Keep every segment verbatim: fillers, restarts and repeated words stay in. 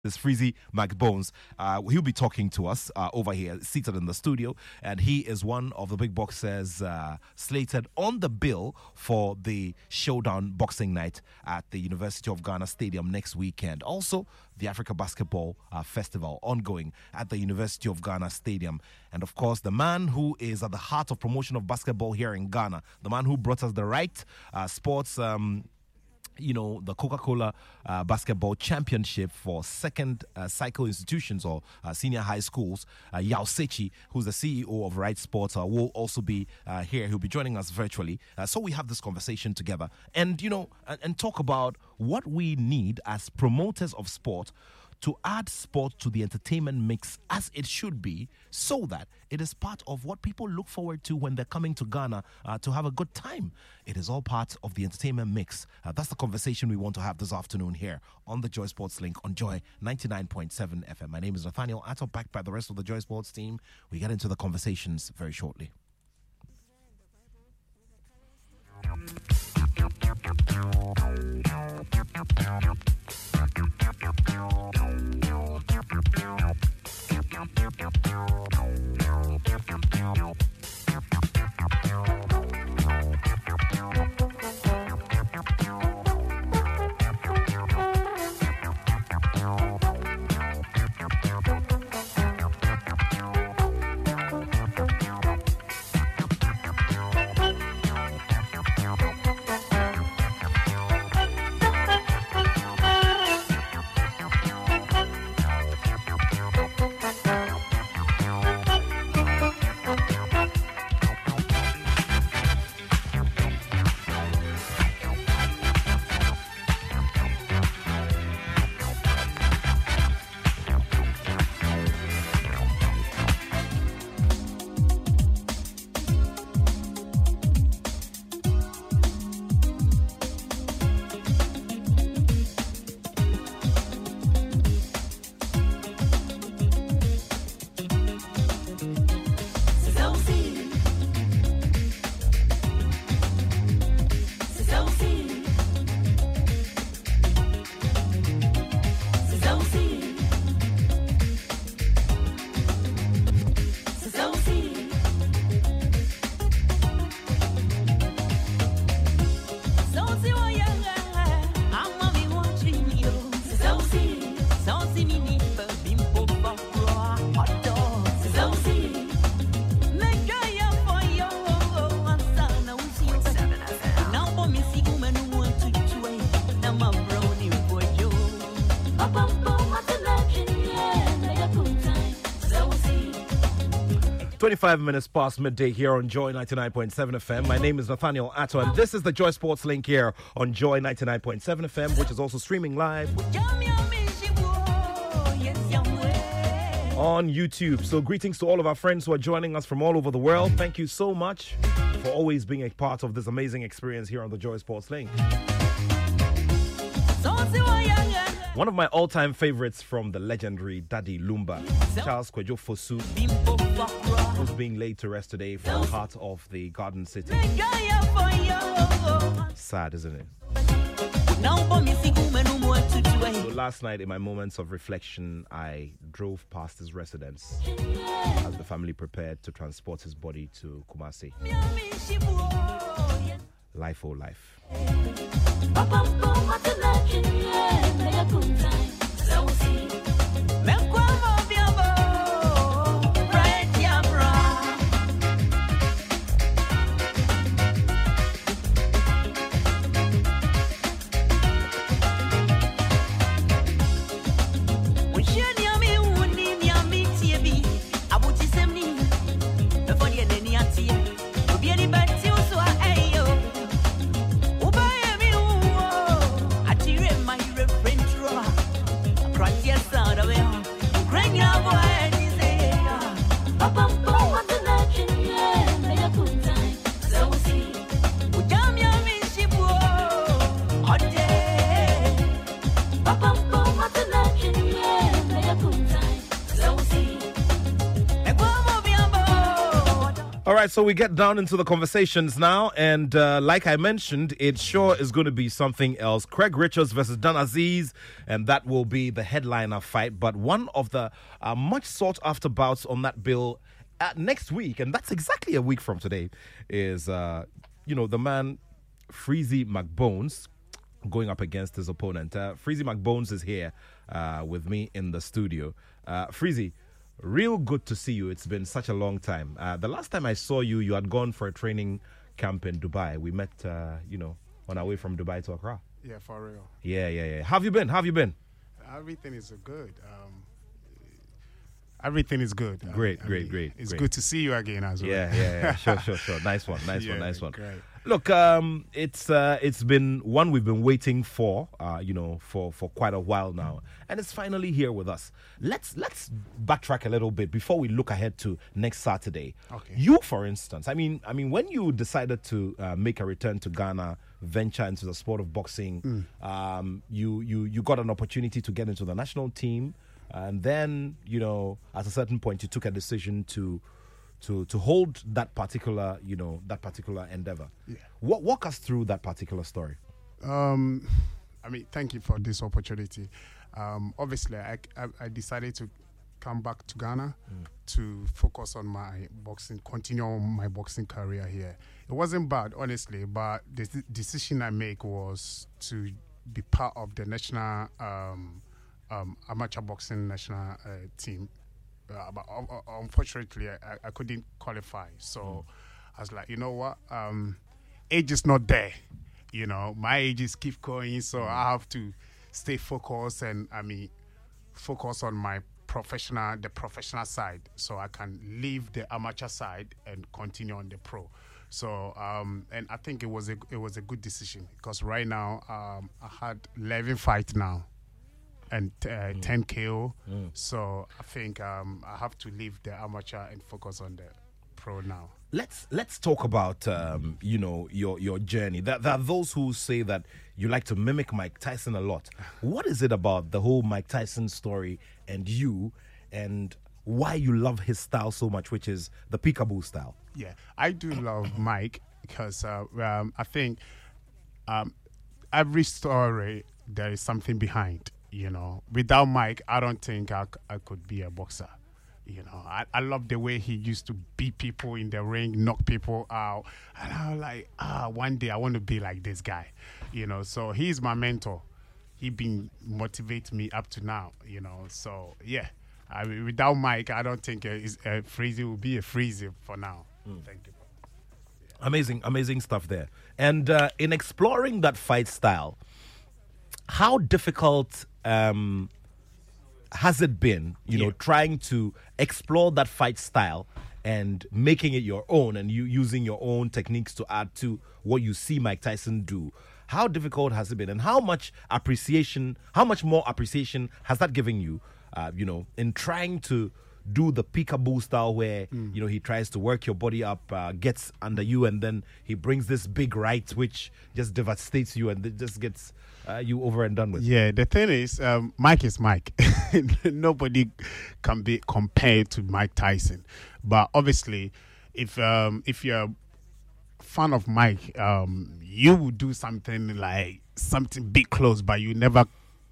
This Freezy McBones. Uh, he'll be talking to us uh, over here, seated in the studio, and he is one of the big boxers uh, slated on the bill for the Showdown Boxing Night at the University of Ghana Stadium next weekend. Also, the Africa Basketball uh, Festival ongoing at the University of Ghana Stadium. And of course, the man who is at the heart of promotion of basketball here in Ghana, the man who brought us the right uh, sports um you know, the Coca-Cola uh, Basketball Championship for second uh, cycle institutions or uh, senior high schools, uh, Yao Sechi, who's the C E O of Right Sports, uh, will also be uh, here. He'll be joining us virtually. Uh, so we have this conversation together and, you know, and, and talk about what we need as promoters of sport to add sport to the entertainment mix as it should be, so that it is part of what people look forward to when they're coming to Ghana uh, to have a good time. It is all part of the entertainment mix. Uh, that's the conversation we want to have this afternoon here on the Joy Sports Link on Joy ninety-nine point seven F M. My name is Nathaniel Atto, backed by the rest of the Joy Sports team. We get into the conversations very shortly. twenty-five minutes past midday here on Joy ninety-nine point seven F M. My name is Nathaniel Atto, and this is the Joy Sports Link here on Joy ninety-nine point seven F M, which is also streaming live on YouTube. So greetings to all of our friends who are joining us from all over the world. Thank you so much for always being a part of this amazing experience here on the Joy Sports Link. One of my all-time favorites from the legendary Daddy Lumba, Charles Kwejo Fosu, who's being laid to rest today from the heart of the Garden City. Sad, isn't it? So last night, in my moments of reflection, I drove past his residence as the family prepared to transport his body to Kumasi. Life, oh life. right, so we get down into the conversations now, and uh, like I mentioned, it sure is going to be something else. Craig Richards versus Dan Aziz, and that will be the headliner fight. But one of the uh, much sought after bouts on that bill uh, next week, and that's exactly a week from today, is uh, you know the man Freezy McBones going up against his opponent. Uh, Freezy McBones is here uh, with me in the studio. Uh, Freezy, real good to see you. It's been such a long time. Uh, the last time I saw you, you had gone for a training camp in Dubai. We met, uh, you know, on our way from Dubai to Accra. Yeah, for real. Yeah, yeah, yeah. How have you been? How have you been? Everything is good. Um, everything is good. Great, I mean, great, great. It's great. good to see you again as well. Yeah, yeah, yeah. Sure, sure, sure. Nice one, nice yeah, one, nice one. Great. Look, um, it's uh, it's been one we've been waiting for, uh, you know, for, for quite a while now, and it's finally here with us. Let's let's backtrack a little bit before we look ahead to next Saturday. Okay. You, for instance, I mean, I mean, when you decided to uh, make a return to Ghana, venture into the sport of boxing, mm. um, you you you got an opportunity to get into the national team, and then you know, at a certain point, you took a decision to. To, to hold that particular, you know, that particular endeavor. Yeah. Walk, walk us through that particular story. Um, I mean, thank you for this opportunity. Um, obviously, I, I, I decided to come back to Ghana mm. to focus on my boxing, continue on my boxing career here. It wasn't bad, honestly, but the th- decision I make was to be part of the national um, um, amateur boxing national uh, team. Uh, but uh, unfortunately, I, I couldn't qualify. So mm. I was like, you know what? Um, age is not there. You know, my ages keep going, so mm. I have to stay focused and, I mean, focus on my professional, the professional side, so I can leave the amateur side and continue on the pro. So, um, and I think it was a it was a good decision because right now um, I had eleven fights now. And uh, mm. ten K O. Mm. So I think um, I have to leave the amateur and focus on the pro now. Let's let's talk about um, you know your your journey. There, there are those who say that you like to mimic Mike Tyson a lot. What is it about the whole Mike Tyson story and you, and why you love his style so much, which is the peekaboo style? Yeah, I do love Mike because uh, um, I think um, every story there is something behind. You know, without Mike, I don't think I, I could be a boxer. You know, I, I love the way he used to beat people in the ring, knock people out. And I was like, ah, one day I want to be like this guy. You know, so he's my mentor. He been motivate me up to now, you know. So, yeah, I mean, without Mike, I don't think a, a Freezy will be a Freezy for now. Mm. Thank you. Yeah. Amazing, amazing stuff there. And uh, in exploring that fight style, how difficult um, has it been, you yeah. know, trying to explore that fight style and making it your own and you using your own techniques to add to what you see Mike Tyson do? How difficult has it been, and how much appreciation, how much more appreciation has that given you, uh, you know, in trying to do the peekaboo style where, mm. you know, he tries to work your body up, uh, gets under you, and then he brings this big right, which just devastates you and it just gets uh, you over and done with. Yeah, the thing is, um, Mike is Mike. Nobody can be compared to Mike Tyson. But obviously, if um, if you're a fan of Mike, um, you would do something like something big close, but you never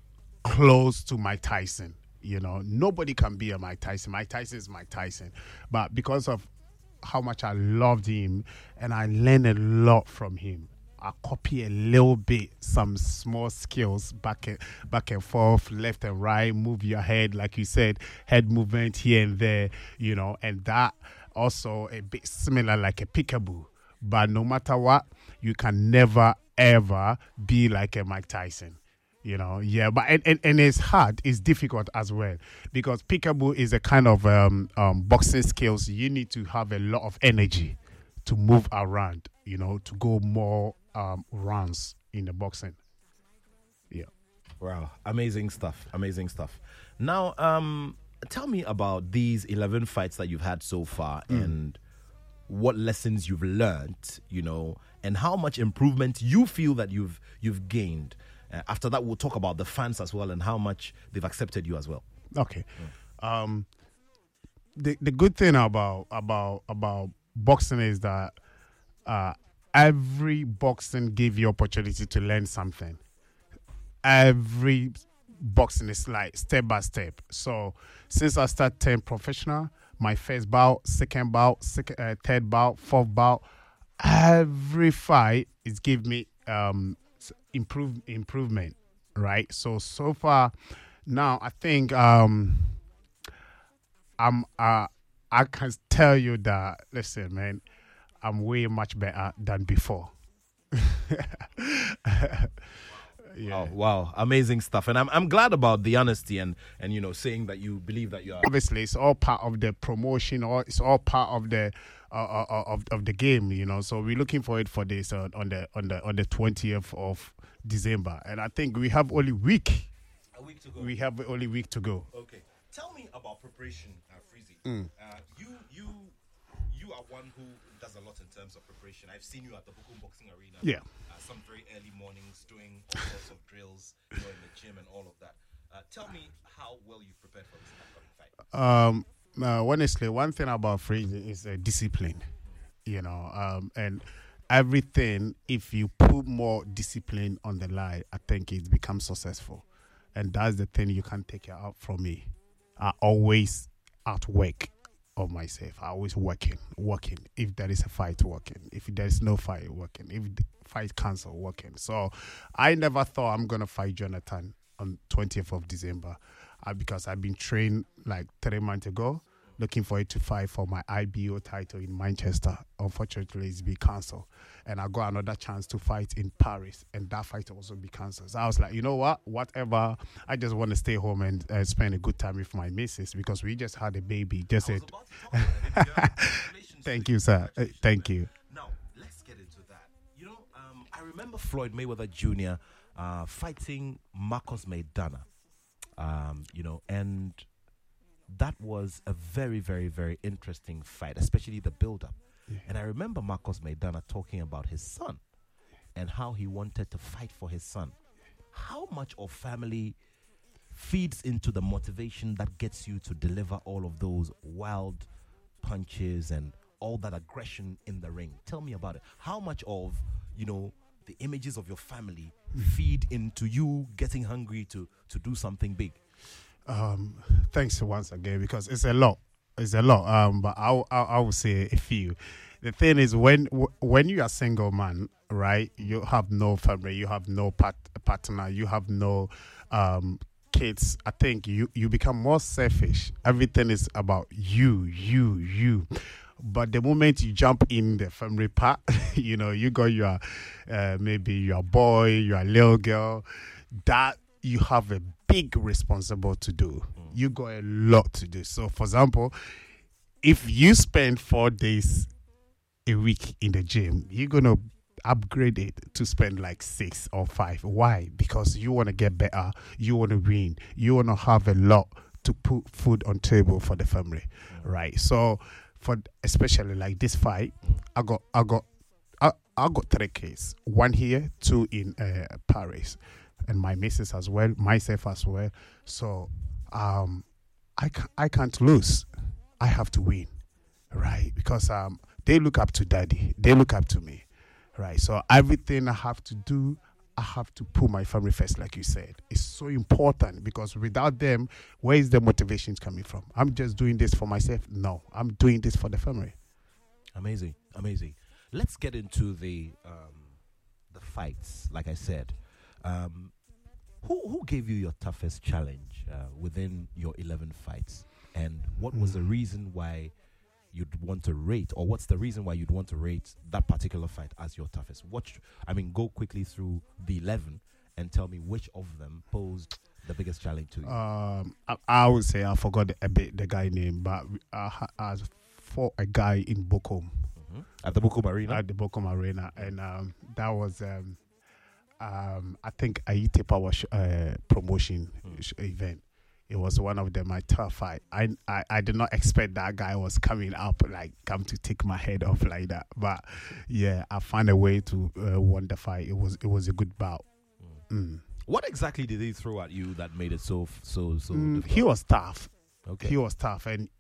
close to Mike Tyson. You know, nobody can be a Mike Tyson. Mike Tyson is Mike Tyson. But because of how much I loved him and I learned a lot from him, I copy a little bit, some small skills back and, back and forth, left and right, move your head, like you said, head movement here and there, you know, and that also a bit similar like a peekaboo. But no matter what, you can never, ever be like a Mike Tyson. You know, yeah, but and, and, and it's hard, it's difficult as well because peekaboo is a kind of um, um, boxing skills. You need to have a lot of energy to move around, you know, to go more um, rounds in the boxing. Yeah. Wow, amazing stuff, amazing stuff. Now, um, tell me about these eleven fights that you've had so far mm. and what lessons you've learned, you know, and how much improvement you feel that you've you've gained. Uh, after that, we'll talk about the fans as well and how much they've accepted you as well. Okay. Mm. Um, the the good thing about about about boxing is that uh, every boxing give you opportunity to learn something. Every boxing is like step by step. So since I started turning professional, my first bout, second bout, second, uh, third bout, fourth bout, every fight is give me um improve improvement, right? So so far now I think um I'm uh I can tell you that, listen, man, I'm way much better than before. Yeah. Oh, wow, amazing stuff. And I'm I'm glad about the honesty and and you know saying that you believe that you are. Obviously, it's all part of the promotion, or it's all part of the uh, uh, of of the game, you know. So we're looking for it for this uh, on the on the on the twentieth of December, and I think we have only week. A week to go. We have only week to go. Okay, tell me about preparation, uh, Freezy. Mm. Uh, you you you are one who does a lot in terms of preparation. I've seen you at the Bukum Boxing Arena. Yeah. Uh, some very early mornings doing all sorts of drills, you know, in the gym and all of that. Uh, tell me how well you've prepared for this upcoming fight. Um, uh, honestly, one thing about freezing is uh, discipline, you know, um, and everything. If you put more discipline on the line, I think it becomes successful, and that's the thing you can't take it out from me. I always at work of myself. I always working, working. If there is a fight, working. If there is no fight, working. If the fight cancel, working. So I never thought I'm gonna fight Jonathan on twentieth of December, uh, because I've been trained like three months ago, looking for it to fight for my I B O title in Manchester. Unfortunately, it's been cancelled, and I got another chance to fight in Paris, and that fight also be cancelled. So I was like, you know what, whatever. I just want to stay home and uh, spend a good time with my missus, because we just had a baby. Just it. Thank you, sir. Uh, thank you. Now let's get into that. You know, um, I remember Floyd Mayweather Junior Uh, fighting Marcos Maidana, um, you know, and that was a very, very, very interesting fight, especially the build-up. Yeah. And I remember Marcos Maidana talking about his son and how he wanted to fight for his son. How much of family feeds into the motivation that gets you to deliver all of those wild punches and all that aggression in the ring? Tell me about it. How much of, you know, the images of your family feed into you getting hungry to to do something big? Um, thanks once again, because it's a lot. It's a lot. Um, but I I, I would say a few. The thing is, when when you are a single man, right? You have no family, you have no part, partner, you have no um kids. I think you you become more selfish. Everything is about you, you, you. But the moment you jump in the family part, you know, you got your, uh, maybe your boy, your little girl, that you have a big responsibility to do. Mm. You got a lot to do. So, for example, if you spend four days a week in the gym, you're going to upgrade it to spend like six or five. Why? Because you want to get better. You want to win. You want to have a lot to put food on table for the family, mm. right? So, for especially like this fight, I got I got I, I got three kids. One here, two in uh, Paris, and my missus as well, myself as well. So um, I ca- I can't lose. I have to win, right? Because um, they look up to daddy. They look up to me, right? So everything I have to do, I have to put my family first, like you said. It's so important, because without them, where is the motivation coming from? I'm just doing this for myself. No, I'm doing this for the family. Amazing, amazing. Let's get into the um, the fights. Like I said, um, who who gave you your toughest challenge uh, within your eleven fights, and what was mm. the reason why you'd want to rate, or what's the reason why you'd want to rate that particular fight as your toughest? What, I mean, go quickly through the eleven and tell me which of them posed the biggest challenge to you. Um, I, I would say I forgot the, a bit the guy name, but I, I fought a guy in Bochum. Mm-hmm. At the Bochum Arena? At the Bochum Arena. And um, that was, um, um, I think, Aite Power sh- uh, promotion mm. sh- event. It was one of the, my tough fight. I, I I did not expect that guy was coming up, like, come to take my head off like that. But, yeah, I found a way to uh, win the fight. It was it was a good bout. Mm. Mm. What exactly did he throw at you that made it so, so, so mm, He was tough. Okay. He was tough. And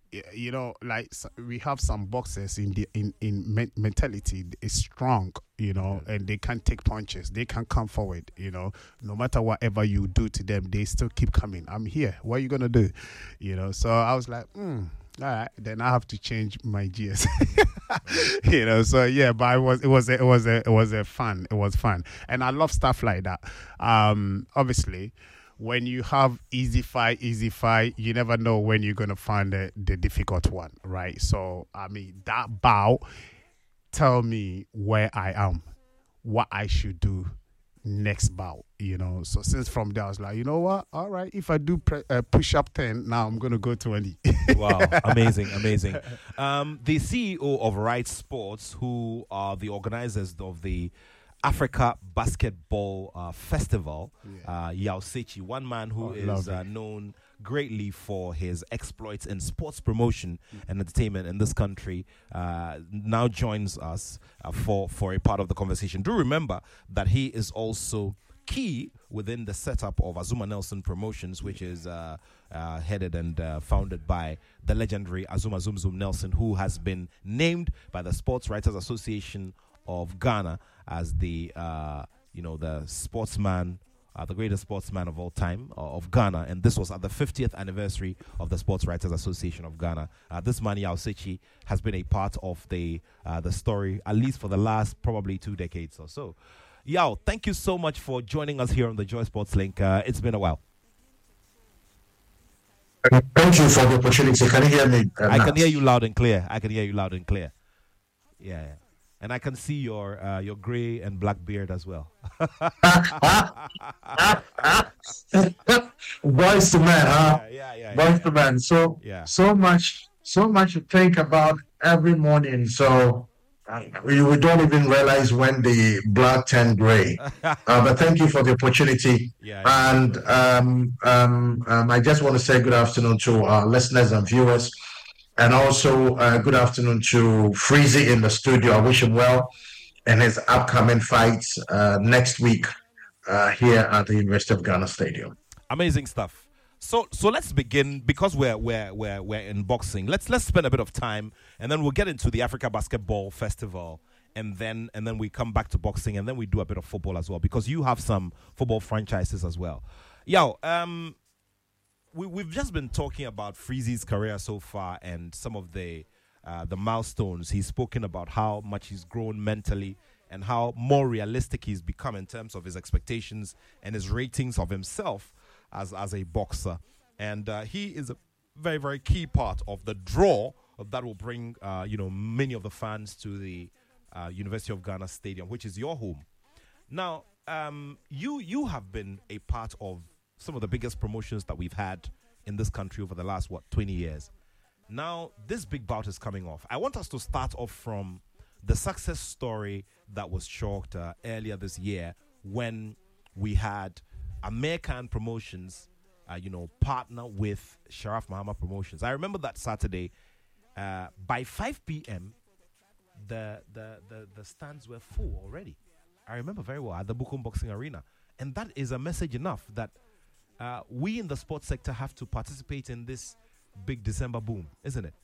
y- you know, like s- we have some boxers in the in in men- mentality is strong, you know, and they can take punches. They can come forward, you know, no matter whatever you do to them, they still keep coming. I'm here. What are you gonna do? You know. So I was like, hmm. All right, then I have to change my G S. You know, so yeah, but it was it was a, it was a, it was a fun. It was fun, and I love stuff like that. Um, obviously, when you have easy fight, easy fight, you never know when you're gonna find the, the difficult one, right? So I mean, that bow tell me where I am, what I should do next bout, you know. So since from there, I was like, you know what? All right, if I do pre- uh, push up ten, now I'm gonna go twenty. Wow, amazing, amazing. Um, the C E O of Right Sports, who are the organizers of the Africa Basketball uh, Festival, Yeah. uh, Yao Sechi, one man who Oh, is lovely. uh, known greatly for his exploits in sports promotion and entertainment in this country, uh, now joins us uh, for, for a part of the conversation. Do remember that he is also key within the setup of Azuma Nelson Promotions, which is uh, uh, headed and uh, founded by the legendary Azuma Zum Zum Nelson, who has been named by the Sports Writers Association of Ghana as the uh, you know the sportsman, uh, the greatest sportsman of all time uh, of Ghana, and this was at the fiftieth anniversary of the Sports Writers Association of Ghana. Uh, this man Yao Sechi has been a part of the uh, the story at least for the last probably two decades or so. Yao, thank you so much for joining us here on the Joy Sports Link. Uh, it's been a while. Thank you for the opportunity. Can you hear me? Uh, I can Nat? hear you loud and clear. I can hear you loud and clear. Yeah, yeah. And I can see your uh, your gray and black beard as well. Voice to man, huh? Yeah, yeah, yeah. Voice yeah. to man. So, Yeah. so much, so much to think about every morning. So, uh, we, we don't even realize when the blood turn gray. Uh, but thank you for the opportunity. Yeah, yeah. And um, um, um, I just want to say good afternoon to our listeners and viewers. And also, uh, good afternoon to Freezy in the studio. I wish him well in his upcoming fights uh, next week uh, here at the University of Ghana Stadium. Amazing stuff. So so let's begin because we're we're we're we're in boxing. Let's let's spend a bit of time and then we'll get into the Africa Basketball Festival and then and then we come back to boxing and then we do a bit of football as well because you have some football franchises as well. Yo, um we we've just been talking about Freezy's career so far and some of the uh, the milestones. He's spoken about how much he's grown mentally and how more realistic he's become in terms of his expectations and his ratings of himself as as a boxer. And uh, he is a very, very key part of the draw of that will bring, uh, you know, many of the fans to the uh, University of Ghana Stadium, which is your home. Now, um, you you have been a part of some of the biggest promotions that we've had in this country over the last, what, twenty years. Now, this big bout is coming off. I want us to start off from the success story that was chalked uh, earlier this year when we had Amir Khan Promotions, uh, you know, partner with Sharaf Muhammad Promotions. I remember that Saturday, uh, by five p.m., the, the, the, the stands were full already. I remember very well at the Bukum Boxing Arena. And that is a message enough that uh, we in the sports sector have to participate in this big December boom, isn't it?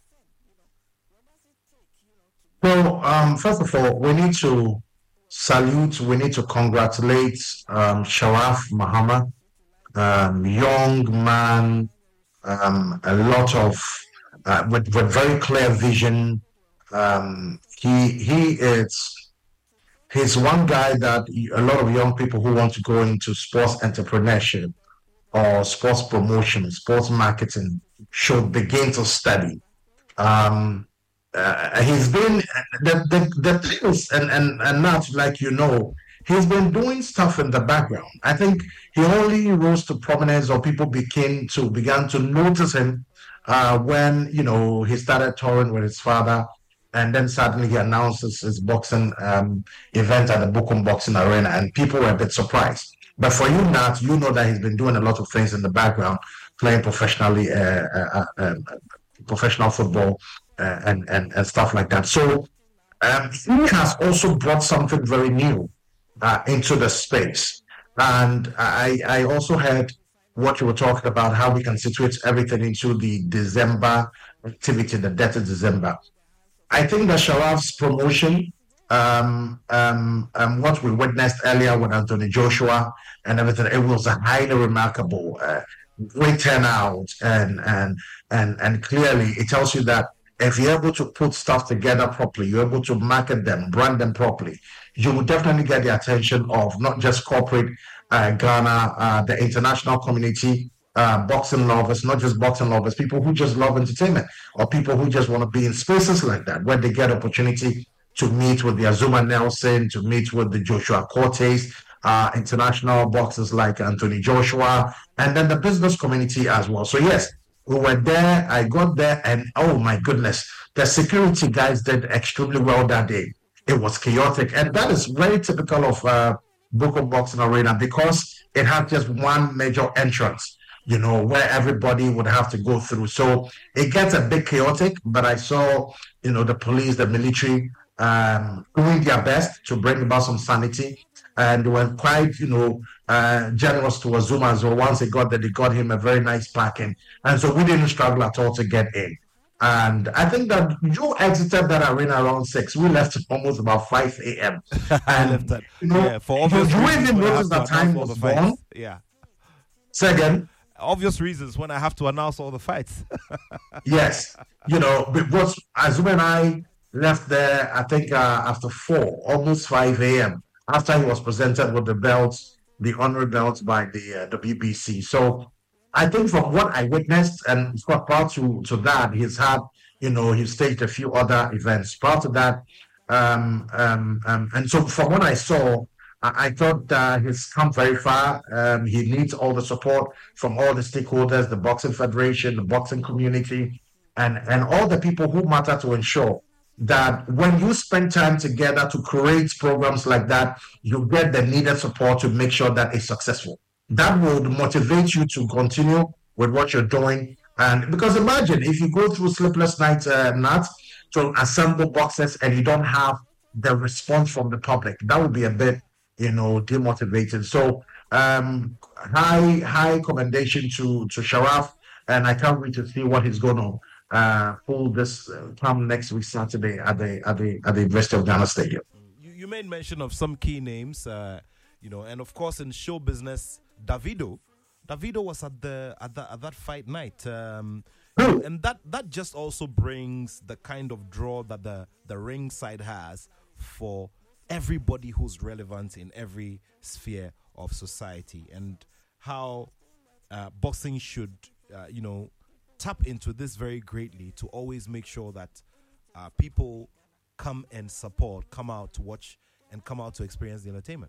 So, um, first of all, we need to salute, we need to congratulate um, Sharaf Muhammad, um, young man, um, a lot of, uh, with, with very clear vision. Um, he he is he's one guy that a lot of young people who want to go into sports entrepreneurship or sports promotion, sports marketing should begin to study. Um, uh, he's been the the, the thing is, and and and not like you know, he's been doing stuff in the background. I think he only rose to prominence, or people began to began to notice him uh, when you know he started touring with his father, and then suddenly he announces his boxing um, event at the Bukum Boxing Arena, and people were a bit surprised. But for you, Nat, you know that he's been doing a lot of things in the background, playing professionally, uh, uh, uh, uh, professional football, uh, and, and and stuff like that. So um, he has also brought something very new uh, into the space. And I I also heard what you were talking about, how we can situate everything into the December activity, the death of December. I think that Sharaf's promotion, um, um, um, what we witnessed earlier with Anthony Joshua and everything, it was a highly remarkable, uh, great turnout, and and and and clearly it tells you that if you're able to put stuff together properly, you're able to market them, brand them properly, you will definitely get the attention of not just corporate uh, Ghana, uh, the international community, uh, boxing lovers, not just boxing lovers, people who just love entertainment, or people who just want to be in spaces like that, where they get opportunity to meet with the Azuma Nelson, to meet with the Joshua Cortes, uh, international boxers like Anthony Joshua, and then the business community as well. So yes, we were there, I got there, and oh my goodness, the security guys did extremely well that day. It was chaotic, and that is very typical of uh, Boko Boxing Arena, because it had just one major entrance, you know, where everybody would have to go through. So it gets a bit chaotic, but I saw, you know, the police, the military um, doing their best to bring about some sanity. And they were quite, you know, uh, generous to Azuma. So once they got there, they got him a very nice parking. And so we didn't struggle at all to get in. And I think that you exited that arena around six. We left almost about five a.m. I left that. You know, Yeah, for obvious you reasons. even when I notice have that to time announce all was the fights. gone. Yeah. Second, Obvious reasons when I have to announce all the fights. yes, you know, because Azuma and I left there, I think uh, after four, almost five a.m. after he was presented with the belts, the honorary belts by the uh, W B C. So I think from what I witnessed, and prior to, to that, he's had, you know, he's staged a few other events. Prior to that, um, um, um, and so from what I saw, I, I thought uh, he's come very far. Um, he needs all the support from all the stakeholders, the Boxing Federation, the boxing community, and, and all the people who matter to ensure that when you spend time together to create programs like that, you get the needed support to make sure that it's successful. That would motivate you to continue with what you're doing. And because imagine if you go through sleepless nights, uh, nights to assemble boxes and you don't have the response from the public, that would be a bit, you know, demotivated. So um, high, high commendation to, to Sharaf, and I can't wait to see what he's going to uh, pull this uh, come next week Saturday at the at the at the University of Ghana Stadium. You, you made mention of some key names, uh, you know, and of course in show business, Davido, Davido was at the at the at that fight night, um, and, and that that just also brings the kind of draw that the the ring side has for everybody who's relevant in every sphere of society, and how uh, boxing should, uh, you know, tap into this very greatly to always make sure that uh, people come and support, come out to watch, and come out to experience the entertainment.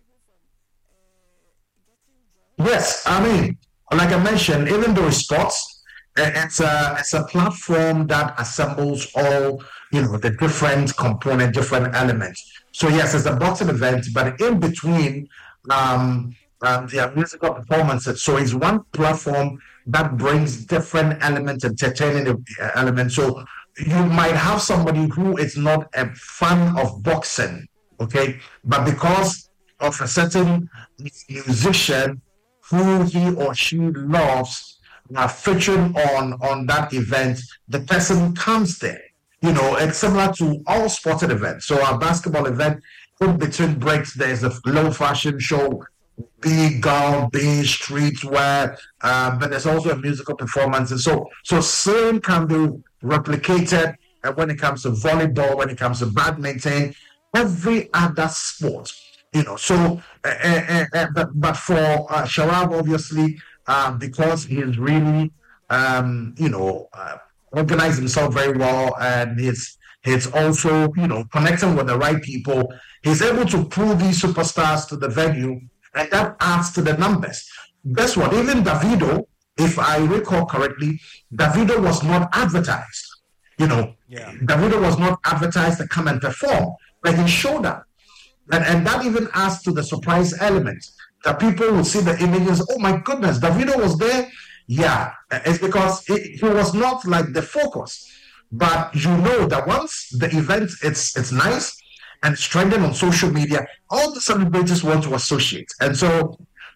Yes, I mean, like I mentioned, even though it's sports, it's a it's a platform that assembles all, you know, the different component, different elements. So yes, it's a boxing event, but in between, um, um, there are musical performances. So it's one platform that brings different elements, entertaining elements. So you might have somebody who is not a fan of boxing, okay, but because of a certain musician who he or she loves, uh, featuring on on that event, the person comes there. You know, it's similar to all sporting events. So our basketball event, in between breaks, there's a low fashion show, big gown, big streetwear, uh, but there's also a musical performance. And so, so same can be replicated uh, when it comes to volleyball, when it comes to badminton, every other sport. You know, so, uh, uh, uh, but, but for uh, Sharaf, obviously, uh, because he's really, um, you know, uh, organized himself very well, and he's he's also, you know, connecting with the right people. He's able to pull these superstars to the venue, and that adds to the numbers. Guess what? Even Davido, if I recall correctly, Davido was not advertised. You know, yeah. Davido was not advertised to come and perform, but he showed up. And, and that even adds to the surprise element, that people will see the images. Oh my goodness, Davido was there. Yeah, it's because it, he was not like the focus. But you know that once the event, it's it's nice and it's trending on social media, all the celebrities want to associate. And so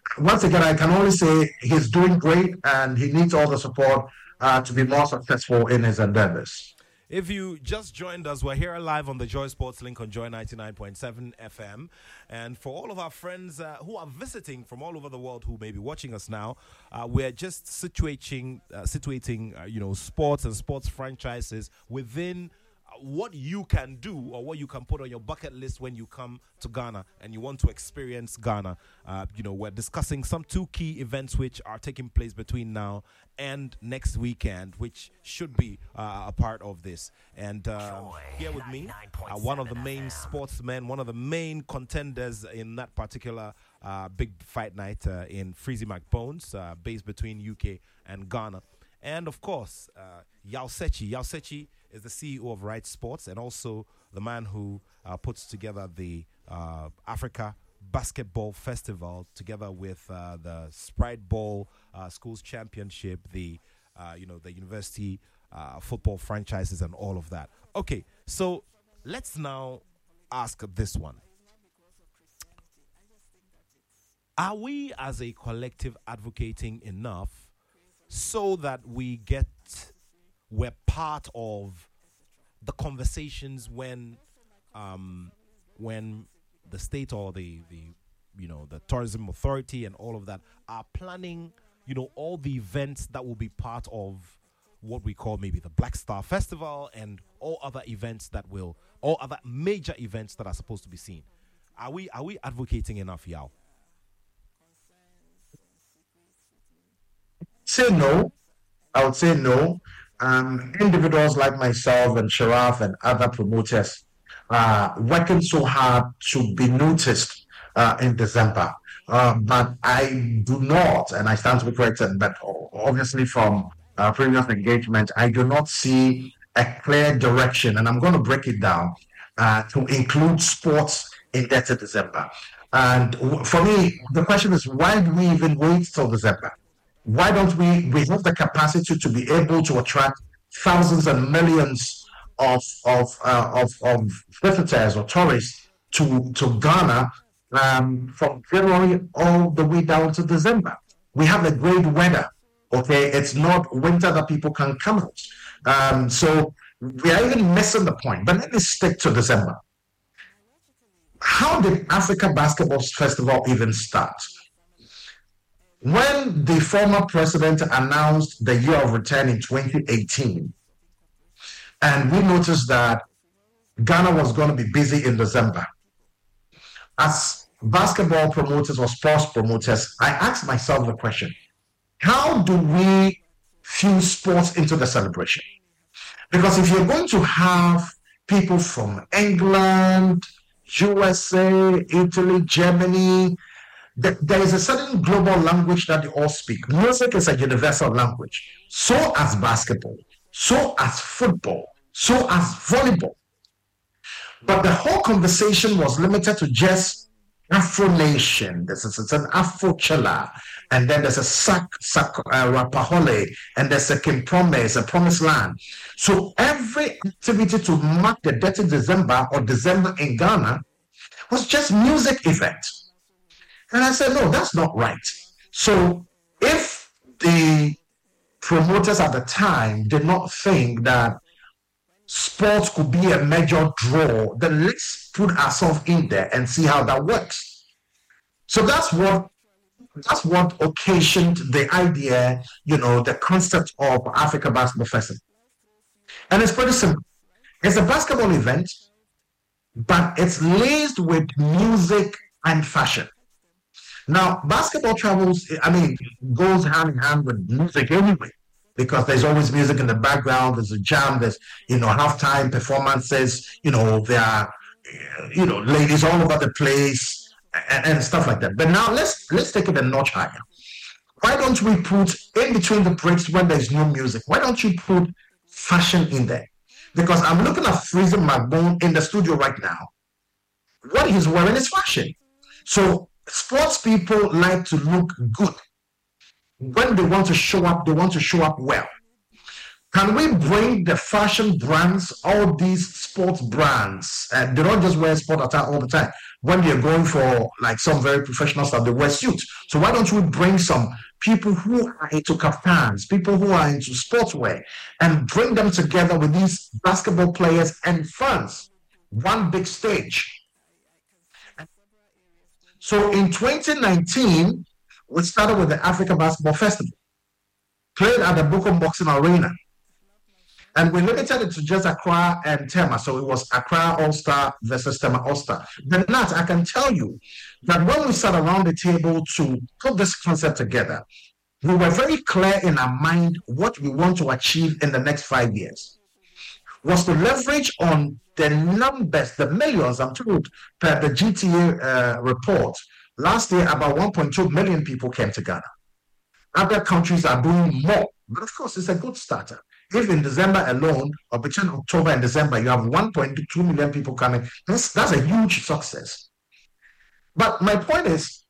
once again, I can only say he's doing great and he needs all the support uh, to be more successful in his endeavors. If you just joined us, we're here live on the Joy Sports Link on Joy ninety-nine point seven F M. And for all of our friends uh, who are visiting from all over the world who may be watching us now, uh, we're just situating, uh, situating uh, you know, sports and sports franchises within what you can do or what you can put on your bucket list when you come to Ghana and you want to experience Ghana. Uh, you know, we're discussing some two key events which are taking place between now and next weekend, which should be uh, a part of this. And uh, here with me, uh, one of the main sportsmen, one of the main contenders in that particular uh, big fight night uh, in Freezy McBones, uh, based between U K and Ghana. And of course, uh, Yaw Setchi. Yaw Setchi is the C E O of Right Sports and also the man who uh, puts together the uh, Africa Basketball Festival together with uh, the Sprite Ball uh, Schools Championship, the uh, you know the university uh, football franchises and all of that. Okay, so let's now ask this one. Are we as a collective advocating enough so that we get, we're part of the conversations when um, when the state or the, the you know the tourism authority and all of that are planning, you know, all the events that will be part of what we call maybe the Black Star Festival and all other events that will, all other major events that are supposed to be seen. Are we are we advocating enough, Yaw? Say no. I would say no. Um, individuals like myself and Sharaf and other promoters are working so hard to be noticed uh, in December. Uh, but I do not, and I stand to be corrected, but obviously from uh, previous engagement, I do not see a clear direction, and I'm going to break it down uh, to include sports in that December. And for me, the question is, why do we even wait till December? Why don't we, we have the capacity to be able to attract thousands and millions of of uh, of, of visitors or tourists to, to Ghana um, from January all the way down to December? We have a great weather, okay? It's not winter that people can come out. Um, so we are even missing the point. But let me stick to December. How did Africa Basketball Festival even start? When the former president announced the year of return in twenty eighteen, and we noticed that Ghana was going to be busy in December, as basketball promoters or sports promoters, I asked myself the question, how do we fuse sports into the celebration? Because if you're going to have people from England, U S A, Italy, Germany, there is a certain global language that they all speak. Music is a universal language. So as basketball, so as football, so as volleyball. But the whole conversation was limited to just Afro Nation. This is it's an Afro Chilla, and then there's a Sak Sak uh, Rapahole, and there's a Kim Promise, a Promised Land. So every activity to mark the dirty December or December in Ghana was just music event. And I said, no, that's not right. So if the promoters at the time did not think that sports could be a major draw, then let's put ourselves in there and see how that works. So that's what that's what occasioned the idea, you know, the concept of Africa Basketball Festival. And it's pretty simple. It's a basketball event, but it's laced with music and fashion. Now, basketball travels, I mean, goes hand in hand with music anyway, because there's always music in the background, there's a jam, there's, you know, halftime performances, you know, there are, you know, ladies all over the place and, and stuff like that. But now let's let's take it a notch higher. Why don't we put in between the breaks when there's no music, why don't you put fashion in there? Because I'm looking at Freezy McBone in the studio right now. What he's wearing is fashion. So sports people like to look good. When they want to show up, they want to show up well. Can we bring the fashion brands, all these sports brands, uh, they don't just wear sport attire all the time, when they're going for like some very professional stuff, they wear suits. So why don't we bring some people who are into kaftans, people who are into sportswear, and bring them together with these basketball players and fans, one big stage. So in twenty nineteen, we started with the Africa Basketball Festival, played at the Bukom Boxing Arena. And we limited it to just Accra and Tema. So it was Accra All-Star versus Tema All-Star. But Nat, I can tell you that when we sat around the table to put this concept together, we were very clear in our mind what we want to achieve in the next five years. Was to leverage on the numbers, the millions, I'm told, per the G T A uh, report. Last year, about one point two million people came to Ghana. Other countries are doing more. But of course, it's a good starter. If in December alone, or between October and December, you have one point two million people coming, that's, that's a huge success. But my point is,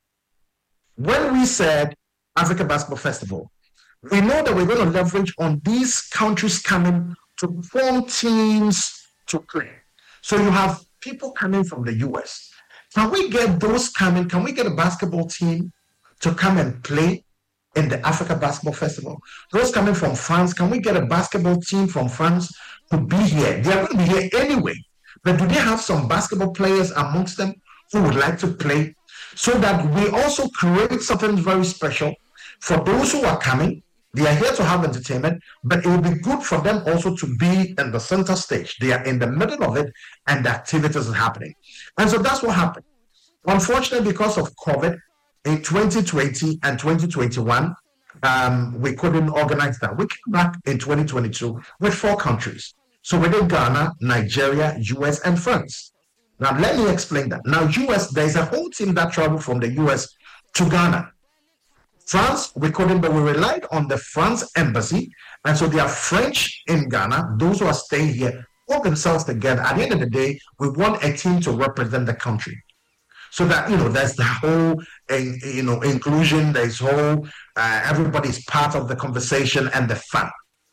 when we said Africa Basketball Festival, we know that we're going to leverage on these countries coming to form teams to play. So you have people coming from the U S. Can we get those coming? Can we get a basketball team to come and play in the Africa Basketball Festival? Those coming from France, can we get a basketball team from France to be here? They are going to be here anyway. But do they have some basketball players amongst them who would like to play? So that we also create something very special for those who are coming. They are here to have entertainment, but it will be good for them also to be in the center stage. They are in the middle of it, and the activities are happening. And so that's what happened. Unfortunately, because of COVID, in twenty twenty and twenty twenty-one, um, we couldn't organize that. We came back in twenty twenty-two with four countries. So we did Ghana, Nigeria, U S, and France. Now, let me explain that. Now, U S, there's a whole team that traveled from the U S to Ghana. France, we couldn't, but we relied on the France embassy. And so they are French in Ghana. Those who are staying here put themselves together. At the end of the day, we want a team to represent the country. So that, you know, there's the whole, uh, you know, inclusion, there's whole, uh, everybody's part of the conversation and the fun.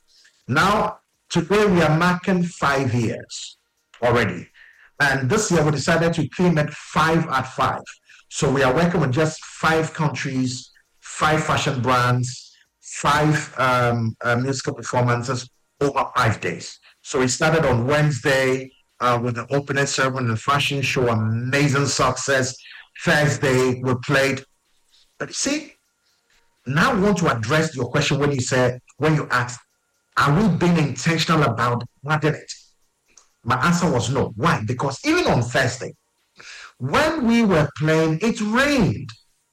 Now, today we are marking five years already. And this year we decided to claim it five at five. So we are working with just five countries, five fashion brands, five um, uh, musical performances over five days. So we started on Wednesday uh, with the opening ceremony and fashion show, amazing success. Thursday, we played. But you see, now I want to address your question when you said, when you asked, are we being intentional about wanting it? My answer was no. Why? Because even on Thursday, when we were playing, it rained.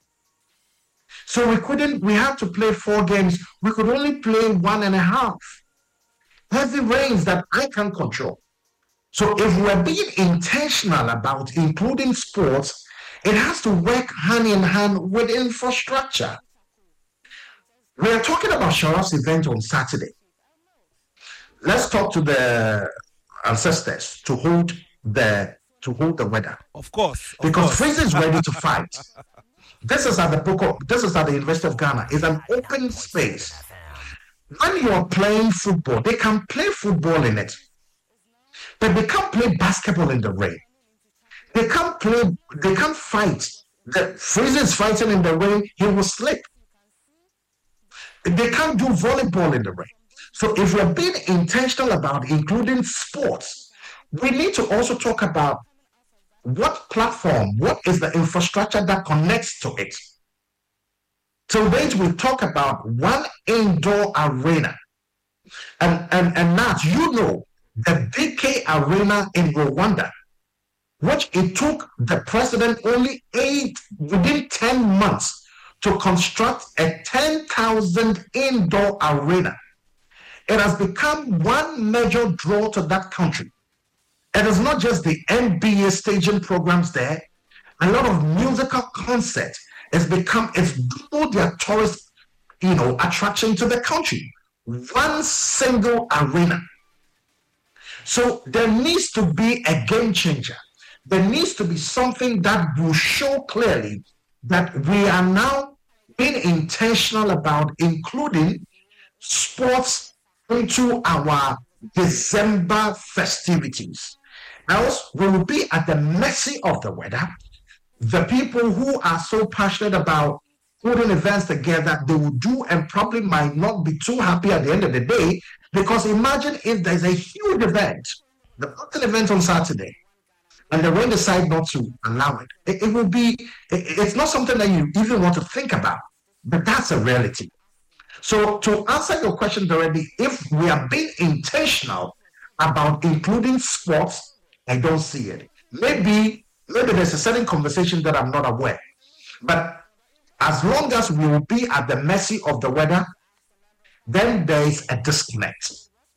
So we couldn't, we had to play four games. We could only play one and a half. Heavy rains that I can't control. So if we're being intentional about including sports, it has to work hand in hand with infrastructure. We are talking about Sharaf's event on Saturday. Let's talk to the ancestors to hold the to hold the weather. Of course. Of because course. Freeze is ready to fight. This is at the Boko, this is at the University of Ghana. It's an open space. When you are playing football, they can play football in it. But they can't play basketball in the rain. They can't play, they can't fight. The Freeze is fighting in the rain, he will slip. They can't do volleyball in the rain. So if we're being intentional about including sports, we need to also talk about what platform, what is the infrastructure that connects to it. Today we talk about one indoor arena. And, and, and Nat, you know, the B K Arena in Rwanda, which it took the president only eight, within ten months to construct a ten thousand indoor arena. It has become one major draw to that country. It is not just the N B A staging programs there. A lot of musical concerts. It's become, it's doubled their tourist, you know, attraction to the country. One single arena. So there needs to be a game changer. There needs to be something that will show clearly that we are now being intentional about including sports into our December festivities. Else we will be at the mercy of the weather. the people who are so passionate about putting events together, they will do and probably might not be too happy at the end of the day. Because imagine if there's a huge event, the boxing event on Saturday, and the rain decide not to allow it. It, it will be, it, it's not something that you even want to think about, but that's a reality. So to answer your question directly, if we are being intentional about including sports, I don't see it. Maybe, maybe there's a certain conversation that I'm not aware. But as long as we will be at the mercy of the weather, then there is a disconnect.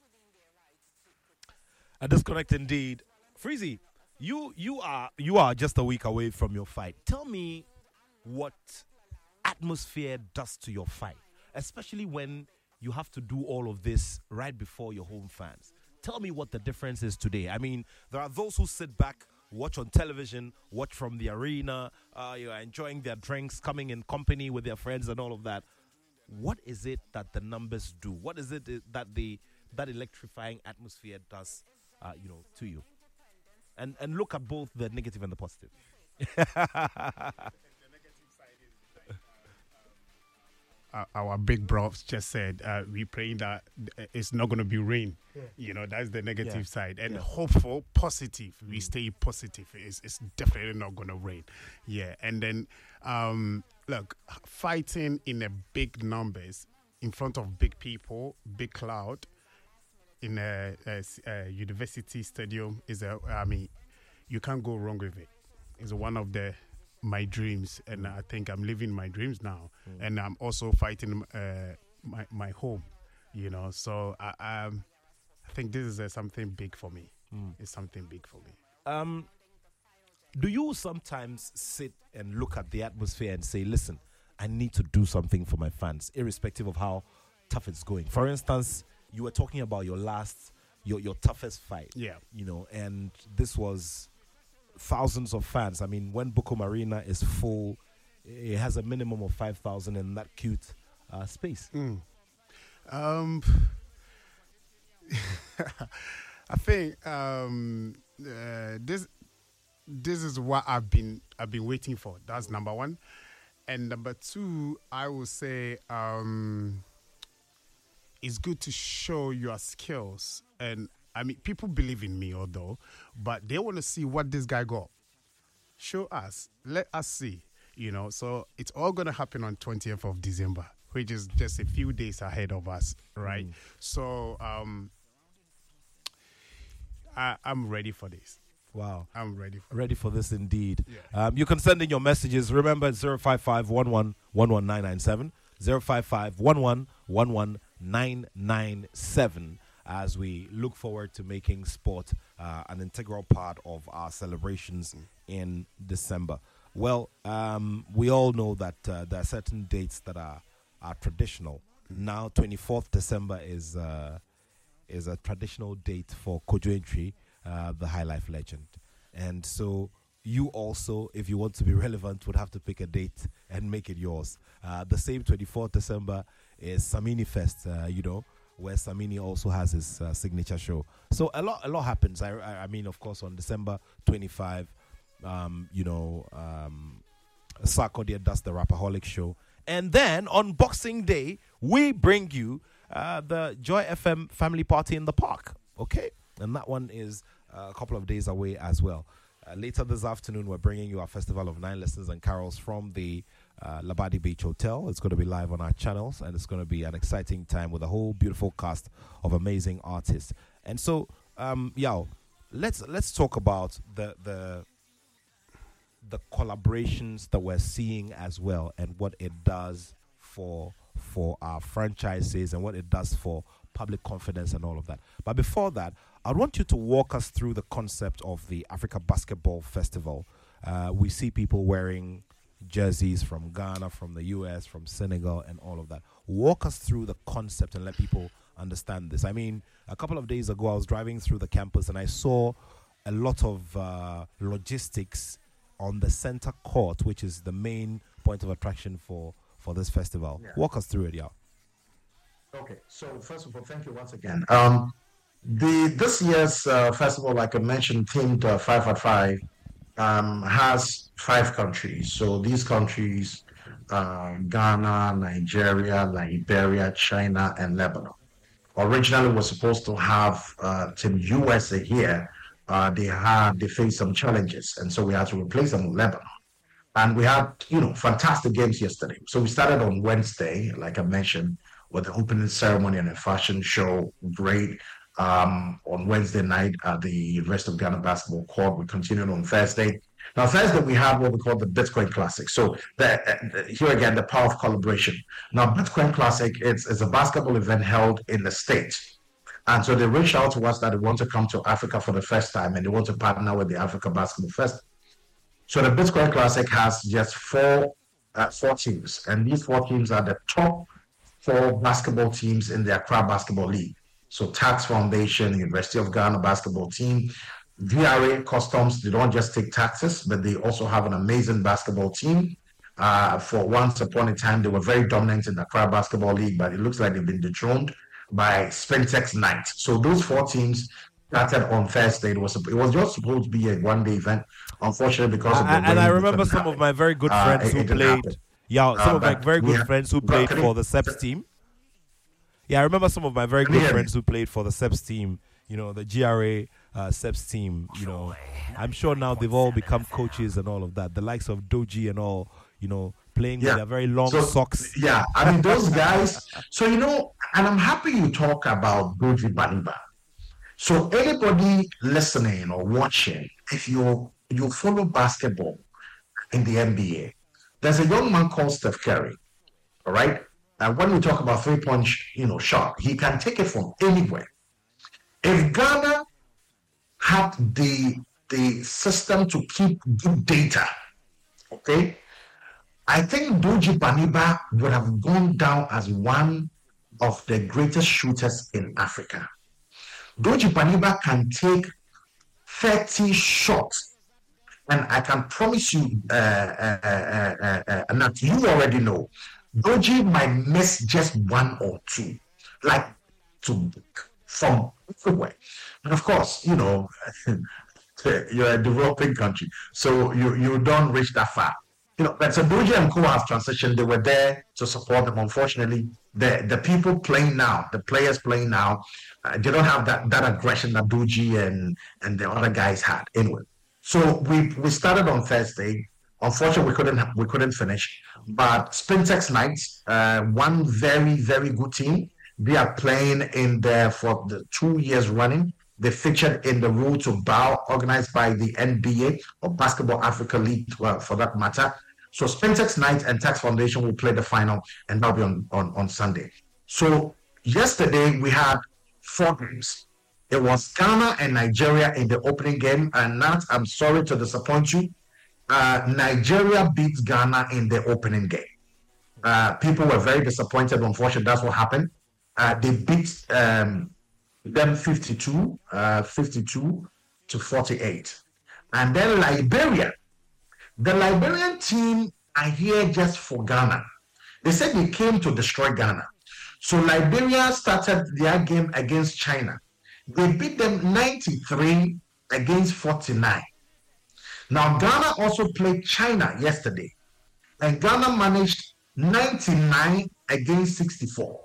A disconnect indeed. Freezy, you you are you are just a week away from your fight. Tell me what atmosphere does to your fight, especially when you have to do all of this right before your home fans. Tell me what the difference is today. I mean, there are those who sit back, watch on television, watch from the arena, uh, you are enjoying their drinks, coming in company with their friends and all of that. What is it that the numbers do? What is it that the that electrifying atmosphere does, uh, you know, to you? And and look at both the negative and the positive. Uh, our big bros just said uh, we praying that it's not going to be rain. Yeah. You know, that's the negative yeah. side. And yeah. hopeful, positive. Mm. We stay positive. It's, it's definitely not going to rain. Yeah. And then, um, look, fighting in a big numbers in front of big people, big crowd in a, a, a university stadium is a. I mean, you can't go wrong with it. It's one of the my dreams, and I think I'm living my dreams now, mm. and I'm also fighting uh, my my home, you know. So I um, I think this is uh, something big for me. Mm. It's something big for me. Um, do you sometimes sit and look at the atmosphere and say, "Listen, I need to do something for my fans, irrespective of how tough it's going"? For instance, you were talking about your last, your your toughest fight, yeah, you know, and this was thousands of fans. I mean, when Bukom Arena is full, it has a minimum of five thousand in that cute uh, space. Mm. Um, I think um, uh, this this is what I've been I've been waiting for. That's number one, and number two, I will say um, it's good to show your skills. And I mean, people believe in me, although, but they want to see what this guy got. Show us. Let us see. You know, so it's all going to happen on twentieth of December, which is just a few days ahead of us, right? Mm. So um, I, I'm ready for this. Wow. I'm ready for Ready for this indeed. Yeah. Um, you can send in your messages. Remember, zero five five one one one one nine nine seven, zero five five one one one one nine nine seven. As we look forward to making sport uh, an integral part of our celebrations mm. in December. Well, um, we all know that uh, there are certain dates that are, are traditional. Mm. Now, twenty-fourth December is uh, is a traditional date for Kojo Antwi, uh, the High Life legend. And so you also, if you want to be relevant, would have to pick a date and make it yours. Uh, the same twenty-fourth December is Samini Fest, uh, you know, where Samini also has his uh, signature show. So a lot, a lot happens. I, I, I mean, of course, on December twenty-fifth, um, you know, um, Sarkodie does the Rapaholic show, and then on Boxing Day we bring you uh, the Joy F M family party in the park. Okay, and that one is uh, a couple of days away as well. Uh, later this afternoon, we're bringing you our Festival of Nine Lessons and Carols from the uh, Labadi Beach Hotel. It's going to be live on our channels, and it's going to be an exciting time with a whole beautiful cast of amazing artists. And so, um, Yao, let's let's talk about the the the collaborations that we're seeing as well, and what it does for for our franchises and what it does for public confidence and all of that. But before that, I want you to walk us through the concept of the Africa Basketball Festival. Uh, we see people wearing jerseys from Ghana, from the U S, from Senegal, and all of that. Walk us through the concept and let people understand this. I mean, a couple of days ago, I was driving through the campus and I saw a lot of uh, logistics on the center court, which is the main point of attraction for, for this festival. Yeah. Walk us through it, yeah. Okay, so first of all, thank you once again. Um, the this year's uh, festival, like I mentioned, themed uh, five at five. um, has five countries. So these countries, uh, Ghana, Nigeria, Liberia, China, and Lebanon. Originally, was supposed to have uh, Team U S A here. Uh, they had they faced some challenges, and so we had to replace them with Lebanon. And we had, you know, fantastic games yesterday. So we started on Wednesday, like I mentioned, with the opening ceremony and a fashion show. Great. Um, on Wednesday night at the University of Ghana basketball court. We continued on Thursday. Now, Thursday, we have what we call the Bitcoin Classic. So the, the, here again, the power of collaboration. Now, Bitcoin Classic it's, it's a basketball event held in the States. And so they reached out to us that they want to come to Africa for the first time and they want to partner with the Africa Basketball Festival. So the Bitcoin Classic has just four, uh, four teams. And these four teams are the top four basketball teams in the Accra Basketball League. So Tax Foundation, University of Ghana basketball team, V R A Customs, they don't just take taxes, but they also have an amazing basketball team. Uh, for once upon a time, they were very dominant in the Accra Basketball League, but it looks like they've been dethroned by Spintex Knight. So those four teams started on Thursday. It was it was just supposed to be a one-day event. Unfortunately, because of the and, and I remember some happen. of my very good friends uh, who played. Happen. Yeah, some uh, of my very good friends who played for the S E P S team. Yeah, I remember some of my very good friends who played for the S E P S team, you know, the G R A uh, S E P S team, you know. I'm sure now they've all become coaches and all of that. The likes of Doji and all, you know, playing yeah. with their very long so, socks. Yeah, I mean, those guys. So, you know, and I'm happy you talk about Doji Baniba. So anybody listening or watching, if you you follow basketball in the N B A, there's a young man called Steph Curry, all right? And when we talk about three-point, you know, shot, he can take it from anywhere. If Ghana had the the system to keep good data, okay, I think Doji Baniba would have gone down as one of the greatest shooters in Africa. Doji Baniba can take thirty shots, and I can promise you, uh, uh, uh, uh, uh, and that you already know, Doji might miss just one or two, like to from everywhere. And of course, you know, you're a developing country, so you, you don't reach that far. You know, but so Doji and Co have transitioned. They were there to support them. Unfortunately, the the people playing now, the players playing now, uh, they don't have that, that aggression that Doji and and the other guys had. Anyway, so we we started on Thursday. Unfortunately, we couldn't we couldn't finish. But Spintex Knights, uh, one very very good team. They are playing in there for the two years running. They featured in the Road to Bow, organized by the N B A or Basketball Africa League, well, for that matter. So Spintex Knights and Tax Foundation will play the final, and that'll be on, on, on Sunday. So yesterday we had four games. It was Ghana and Nigeria in the opening game, and Nat, I'm sorry to disappoint you. Uh, Nigeria beat Ghana in the opening game. Uh, people were very disappointed. Unfortunately, that's what happened. Uh, they beat um, them fifty-two, uh, fifty-two to forty-eight. And then Liberia. The Liberian team are here just for Ghana. They said they came to destroy Ghana. So Liberia started their game against China. They beat them ninety-three against forty-nine. Now, Ghana also played China yesterday, and Ghana managed ninety-nine against sixty-four.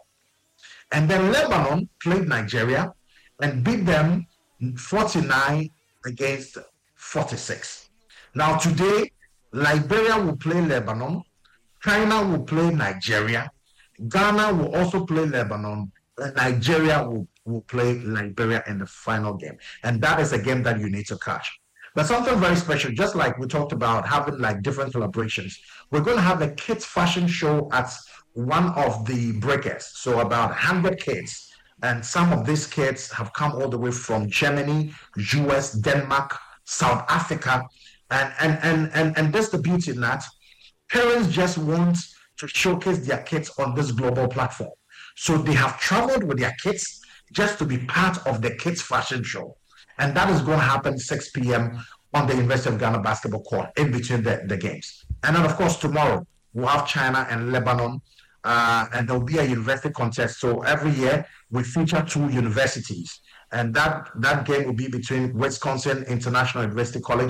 And then Lebanon played Nigeria and beat them forty-nine against forty-six. Now, today, Liberia will play Lebanon, China will play Nigeria, Ghana will also play Lebanon, and Nigeria will, will play Liberia in the final game. And that is a game that you need to catch. But something very special, just like we talked about having like different collaborations, we're going to have a kids fashion show at one of the breakers. So about one hundred kids. And some of these kids have come all the way from Germany, U S, Denmark, South Africa. And and and and, and that's the beauty in that. Parents just want to showcase their kids on this global platform. So they have traveled with their kids just to be part of the kids fashion show. And that is going to happen six p.m. on the University of Ghana basketball court in between the, the games. And then, of course, tomorrow we'll have China and Lebanon, uh, and there'll be a university contest. So every year we feature two universities. And that, that game will be between Wisconsin International University College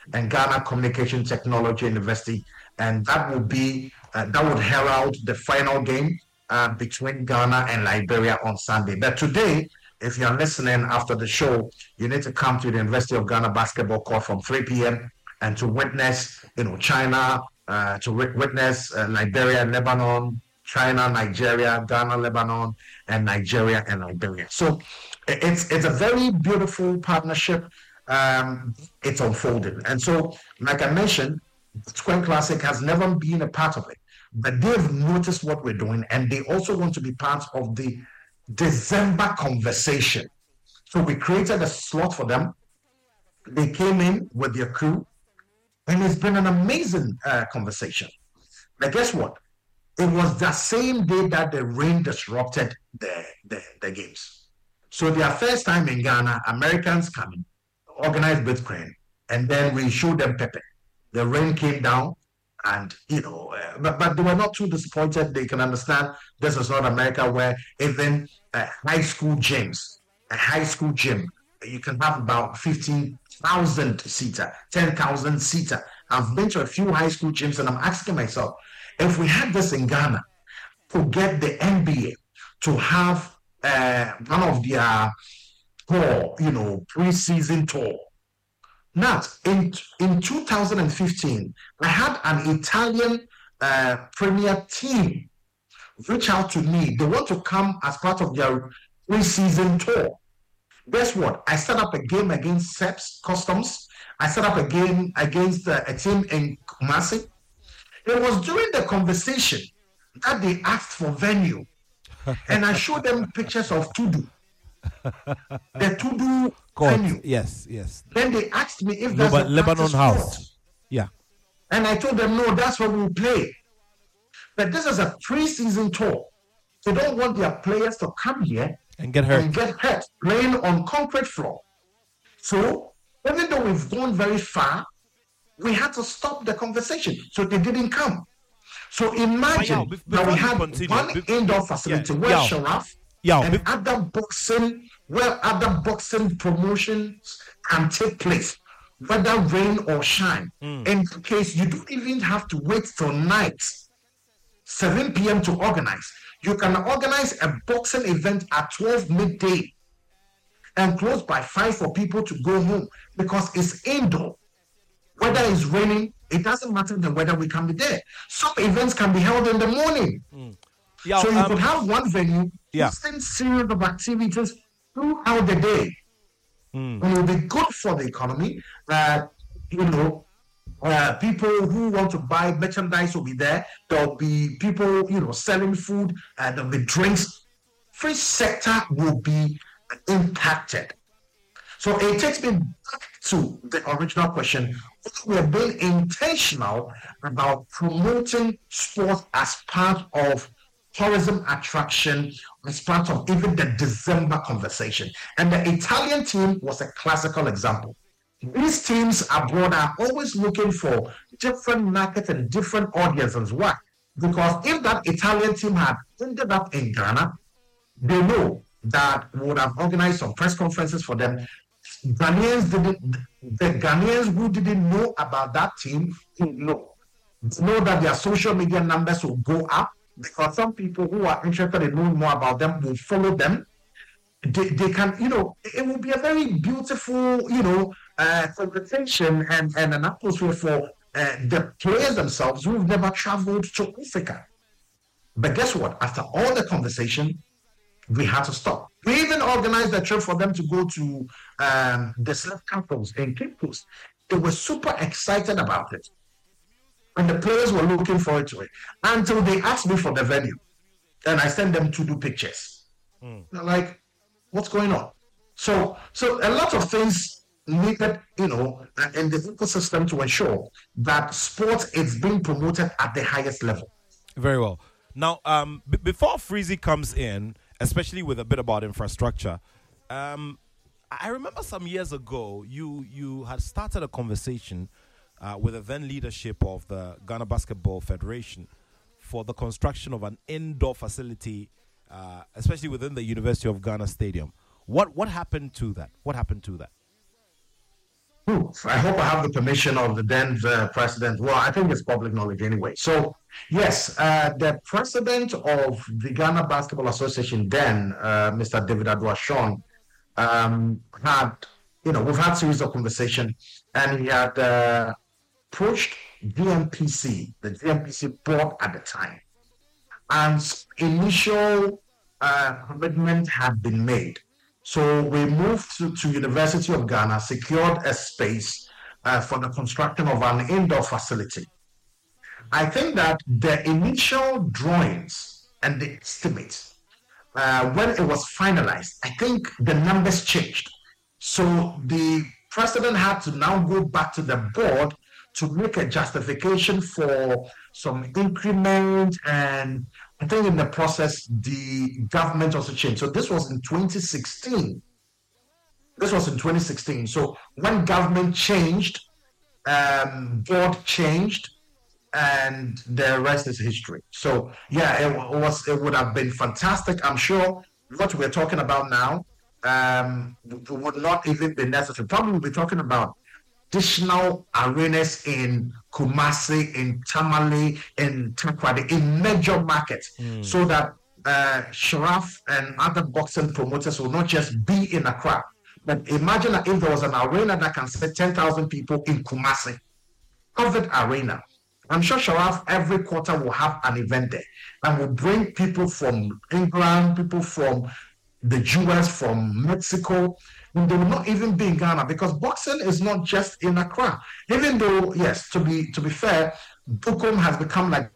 and Ghana Communication Technology University, and that will be uh, that would herald the final game uh, between Ghana and Liberia on Sunday. But today, if you're listening after the show, you need to come to the University of Ghana basketball court from three p.m. and to witness, you know, China, uh, to witness uh, Liberia, Lebanon, China, Nigeria, Ghana, Lebanon, and Nigeria and Liberia. So it's it's a very beautiful partnership. Um, it's unfolding. And so, like I mentioned, Square Classic has never been a part of it, but they've noticed what we're doing, and they also want to be part of the December conversation. So we created a slot for them. They came in with their crew, and it's been an amazing uh, conversation. But guess what? It was the same day that the rain disrupted the, the, the games. So their first time in Ghana, Americans coming, organized with crane, and then we showed them pepper. The rain came down, and you know, uh, but, but they were not too disappointed. They can understand this is not America, where even uh, high school gyms, a high school gym, you can have about fifteen thousand seater, ten thousand seater. I've been to a few high school gyms, and I'm asking myself, if we had this in Ghana, to get the N B A to have uh, one of their tour, you know, pre-season tour. Now, in in two thousand fifteen, I had an Italian uh, Premier team reach out to me. They want to come as part of their pre-season tour. Guess what? I set up a game against Seps Customs. I set up a game against uh, a team in Kumasi. It was during the conversation that they asked for venue, and I showed them pictures of Tudu. The Tudu Court. venue. Yes, yes. Then they asked me if Leba- that's a Lebanon practice House. court. Yeah. And I told them, no, that's what we'll play. But this is a pre-season tour. They don't want their players to come here And get hurt. and get hurt playing on concrete floor. So even though we've gone very far, we had to stop the conversation. So they didn't come. So imagine bef- that we before you had continue, one bef- indoor facility yeah, where yeah. Sharaf Yeah, and bef- other boxing, where other boxing promotions can take place, whether rain or shine. Mm. In case you don't even have to wait till night, seven p.m. to organize. You can organize a boxing event at twelve midday and close by five for people to go home because it's indoor. Whether it's raining, it doesn't matter the weather, we can be there. Some events can be held in the morning. Mm. Yeah, so you um, could have one venue, yeah. hosting series of activities throughout the day. Mm. And it will be good for the economy. Uh, you know, uh, people who want to buy merchandise will be there. There'll be people, you know, selling food, and there'll be drinks. Free sector will be impacted. So it takes me back to the original question. We are being intentional about promoting sports as part of tourism attraction, as part of even the December conversation. And the Italian team was a classical example. These teams abroad are always looking for different markets and different audiences. Why? Because if that Italian team had ended up in Ghana, they know that we would have organized some press conferences for them. Ghanaians didn't, the Ghanaians who didn't know about that team didn't know. Know that their social media numbers will go up because some people who are interested in knowing more about them will follow them. They, they can, you know, it will be a very beautiful, you know, uh, conversation and, and an atmosphere for uh, the players themselves who've never traveled to Africa. But guess what? After all the conversation, we had to stop. We even organized a trip for them to go to um, the slave capitals in Cape Coast. They were super excited about it. And the players were looking forward to it until they asked me for the venue. And I sent them to do pictures. Mm. They're like, what's going on? So, so a lot of things needed, you know, in the ecosystem to ensure that sports is being promoted at the highest level. Very well. Now, um, b- before Freezy comes in, especially with a bit about infrastructure, um, I remember some years ago you you had started a conversation uh, with the then leadership of the Ghana Basketball Federation for the construction of an indoor facility, uh, especially within the University of Ghana Stadium. What what happened to that? What happened to that? Ooh, I hope I have the permission of the then uh, president. Well, I think it's public knowledge anyway. So, yes, uh, the president of the Ghana Basketball Association then, uh, Mister David Aduashon, um, had, you know, we've had series of conversation, and he had uh, approached D M P C, the D M P C board at the time, and initial uh, commitment had been made. So we moved to, to University of Ghana, secured a space uh, for the construction of an indoor facility. I think that the initial drawings and the estimates, uh, when it was finalized, I think the numbers changed. So the president had to now go back to the board to make a justification for some increment, and I think in the process the government also changed. So this was in twenty sixteen. This was in twenty sixteen. So when government changed, um, board changed, and the rest is history. So yeah, it, it was it would have been fantastic. I'm sure what we're talking about now um, would not even be necessary. Probably we'll be talking about additional arenas in Kumasi, in Tamale, in Takrady, in major markets, mm. so that uh, Sharaf and other boxing promoters will not just be in Accra. But imagine if there was an arena that can sit ten thousand people in Kumasi, covered arena. I'm sure Sharaf every quarter will have an event there and will bring people from England, people from the U S, from Mexico, and they will not even be in Ghana, because boxing is not just in Accra. Even though, yes, to be to be fair, Bukom has become like.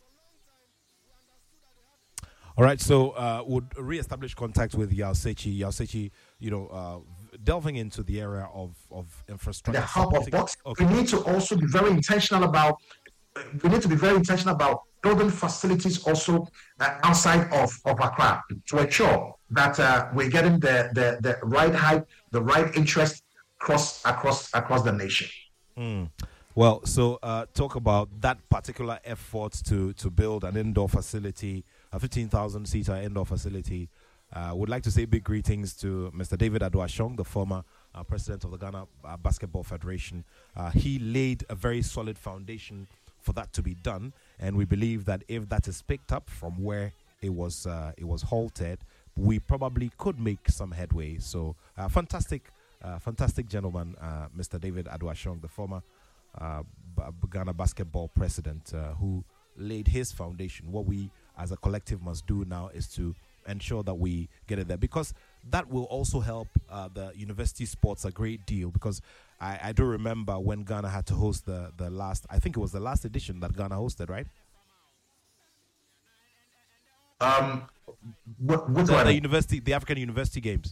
All right, so uh, would re-establish contact with Yaw Setchi. Yaw Setchi, you know, uh, delving into the area of, of infrastructure. The hub of boxing. Okay. We need to also be very intentional about. We need to be very intentional about building facilities also uh, outside of, of Accra to ensure that uh, we're getting the, the, the right height, the right interest across across across the nation. Mm. Well, so uh, talk about that particular effort to to build an indoor facility, a fifteen thousand seater indoor facility. I uh, would like to say big greetings to Mister David Aduashong, the former uh, president of the Ghana uh, Basketball Federation. Uh, he laid a very solid foundation for that to be done, and we believe that if that is picked up from where it was uh, it was halted, we probably could make some headway. So, uh, fantastic, uh, fantastic gentleman, uh, Mister David Aduashong, the former uh, Ghana basketball president, uh, who laid his foundation. What we as a collective must do now is to ensure that we get it there, because that will also help uh, the university sports a great deal. Because I, I do remember when Ghana had to host the, the last, I think it was the last edition that Ghana hosted, right? Um, what, what the, the university, the African University Games.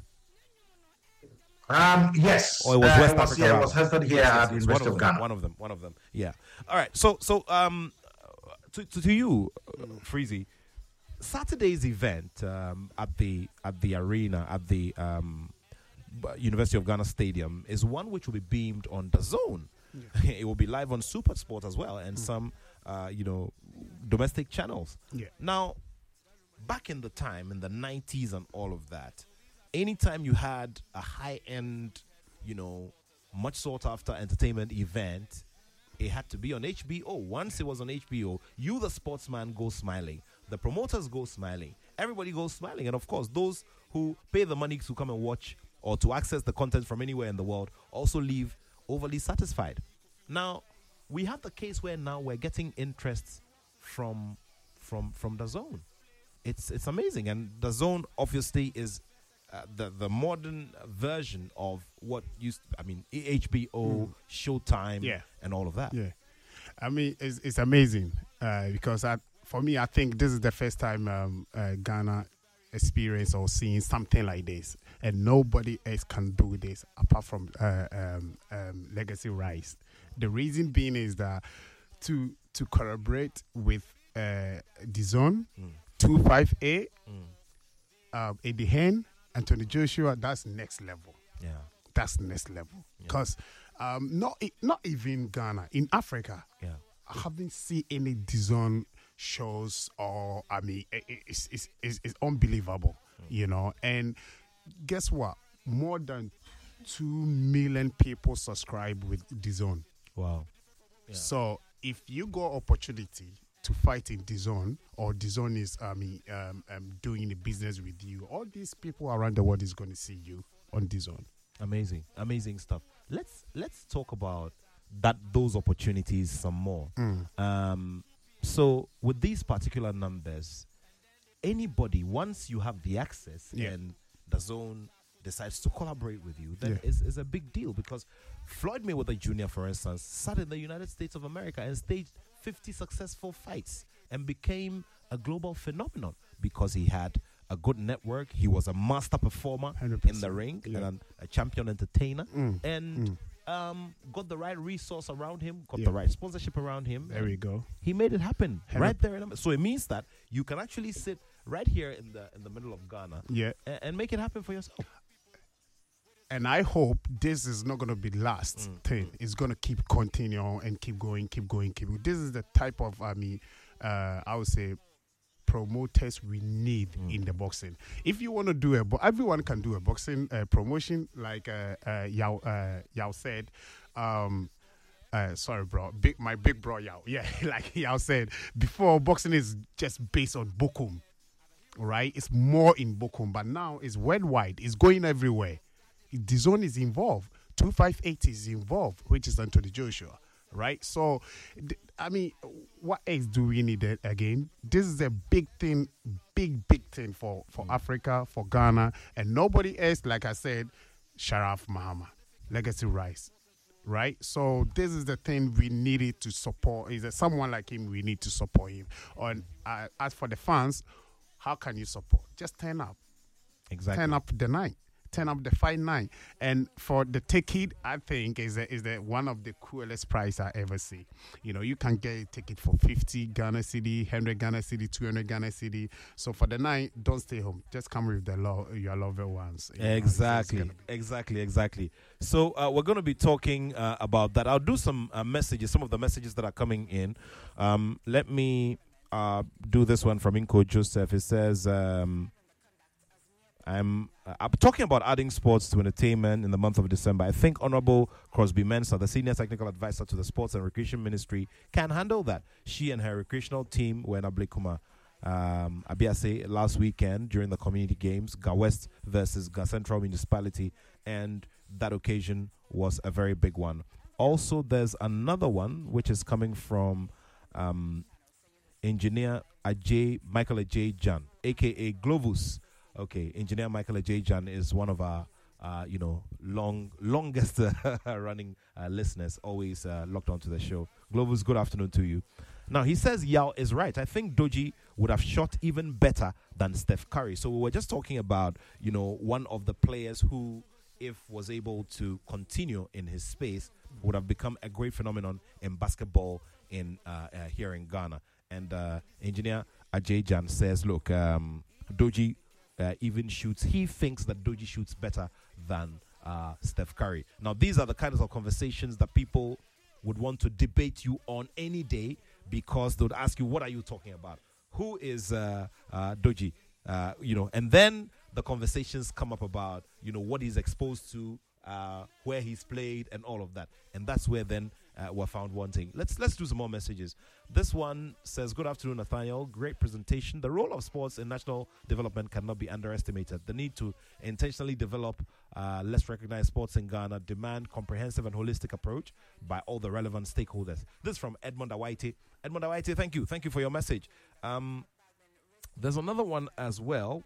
Um, yes. Or it was uh, West it was, Africa. Yeah, it was hosted here yes, at yes, the yes, University of, of them, Ghana. One of them. One of them. Yeah. All right. So, so um, to to, to you, uh, Freezy, Saturday's event um, at the at the arena at the um, University of Ghana Stadium is one which will be beamed on the Zone. Yeah. It will be live on Super Sport as well, and mm. some uh, you know domestic channels. Yeah. Now, back in the time in the nineties and all of that, anytime you had a high end, you know, much sought after entertainment event, it had to be on H B O. Once it was on H B O, you, the sportsman, go smiling. The promoters go smiling. Everybody goes smiling. And of course, those who pay the money to come and watch or to access the content from anywhere in the world also leave overly satisfied. Now, we have the case where now we're getting interests from from from the Zone. It's it's amazing. And the Zone obviously is uh, the the modern version of what used to, I mean, H B O, mm. Showtime, yeah. and all of that. Yeah. I mean, it's, it's amazing uh, because I, for me, I think this is the first time um, uh, Ghana experience or seeing something like this, and nobody else can do this apart from uh, um, um, Legacy Rise. The reason being is that to to collaborate with uh, the Zone, mm. two five A, mm. um, Eddie Hen, Anthony Joshua, that's next level. Yeah, that's next level. Because yeah. um, not not even Ghana, in Africa, yeah. I haven't seen any D Z N shows, or I mean, it, it's, it's it's it's unbelievable, mm. you know. And guess what? More than two million people subscribe with DAZN. Wow. Yeah. So if you got opportunity to fight in DAZN, or DAZN is I mean um, um, doing the business with you, all these people around the world is going to see you on DAZN. Amazing, amazing stuff. Let's let's talk about that those opportunities some more. Mm. Um, so with these particular numbers, anybody, once you have the access Yeah. and DAZN decides to collaborate with you, then Yeah. it's, it's a big deal, because Floyd Mayweather Junior, for instance, sat in the United States of America and staged fifty successful fights and became a global phenomenon because he had a good network. He was a master performer one hundred in percent. the ring Yeah. and an, a champion entertainer, Mm. and Mm. um, got the right resource around him, got Yeah. the right sponsorship around him. There we go. He made it happen Hundred- right there. In Am- so it means that you can actually sit right here in the in the middle of Ghana Yeah. and, and make it happen for yourself. And I hope this is not going to be last Mm. thing. It's going to keep continuing and keep going, keep going, keep going. This is the type of, I mean, uh, I would say, promoters we need Mm. in the boxing. If you want to do a, bo- everyone can do a boxing uh, promotion, like uh, uh, Yao, uh, Yao said. Um, uh, sorry, bro. Big, my big bro, Yao. Yeah, like Yao said before, boxing is just based on Bokum, right? It's more in Bokum, but now it's worldwide. It's going everywhere. DAZN is involved. two five eight is involved, which is Anthony Joshua, right? So, th- I mean, what else do we need uh, again? This is a big thing, big, big thing for, for Africa, for Ghana, and nobody else, like I said, Sharaf Mahama, Legacy Rice, right? So, this is the thing we needed to support. Is that someone like him, we need to support him. And uh, as for the fans, how can you support? Just turn up. Exactly. Turn up the night. Turn up the fight night. And for the ticket, I think is the, is the one of the coolest price I ever see. You know, you can get a ticket for fifty Ghana City, one hundred Ghana City, two hundred Ghana City. So for the night, don't stay home. Just come with the lo- your loved ones. You know, it's- it's Exactly, gonna be- exactly, exactly. So uh, we're going to be talking uh, about that. I'll do some uh, messages, some of the messages that are coming in. Um, let me uh, do this one from Inko Joseph. It says, um, I'm, uh, I'm talking about adding sports to entertainment in the month of December. I think Honorable Crosby Mensah, the Senior Technical Advisor to the Sports and Recreation Ministry, can handle that. She and her recreational team were in Ablekuma, um, Abiase last weekend during the community games, Ga West versus Ga Central Municipality, and that occasion was a very big one. Also, there's another one which is coming from um, Engineer Ajay, Michael Ajay Jan, a k a. Globus. Okay, Engineer Michael Ajay Jan is one of our, uh, you know, long, longest uh, running uh, listeners, always uh, locked onto the show. Globus, good afternoon to you. Now, he says Yao is right. I think Doji would have shot even better than Steph Curry. So we were just talking about, you know, one of the players who, if was able to continue in his space, would have become a great phenomenon in basketball in uh, uh, here in Ghana. And uh, Engineer Ajay Jan says, look, um, Doji uh, even shoots. He thinks that Doji shoots better than uh, Steph Curry. Now, these are the kinds of conversations that people would want to debate you on any day, because they would ask you, what are you talking about? Who is uh, uh, Doji? Uh, you know, and then the conversations come up about, you know, what he's exposed to, uh, where he's played, and all of that. And that's where then uh, we're found wanting. Let's let's do some more messages. This one says, good afternoon, Nathaniel. Great presentation. The role of sports in national development cannot be underestimated. The need to intentionally develop uh, less recognized sports in Ghana demand comprehensive and holistic approach by all the relevant stakeholders. This is from Edmond Awaite. Edmond Awaite, thank you. Thank you for your message. Um, there's another one as well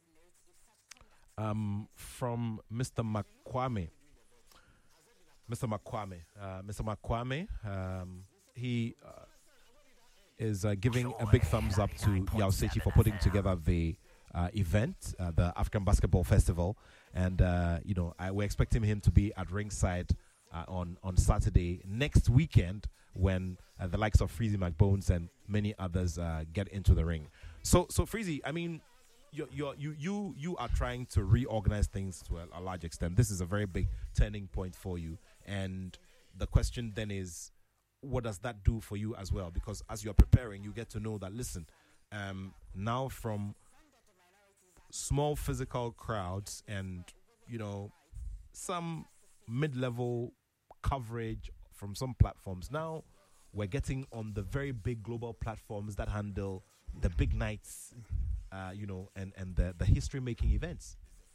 um, from Mister Makwame. Mister Makwame. Uh, Mister Makwame, um, he uh, is uh, giving a big thumbs up to Yao Sechi for putting together the uh, event, uh, the African Basketball Festival. And, uh, you know, I, we're expecting him to be at ringside uh, on, on Saturday next weekend when uh, the likes of Freezy McBones and many others uh, get into the ring. So, so Freezy, I mean, you're, you're, you you you are trying to reorganize things to a, a large extent. This is a very big turning point for you. And the question then is, what does that do for you as well? Because as you're preparing, you get to know that, listen, um, now from small physical crowds and, you know, some mid-level coverage from some platforms. Now we're getting on the very big global platforms that handle the big nights, uh, you know, and, and the, the history-making events.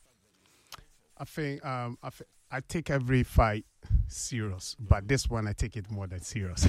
I think um, I, th- I take every fight serious, but this one I take it more than serious.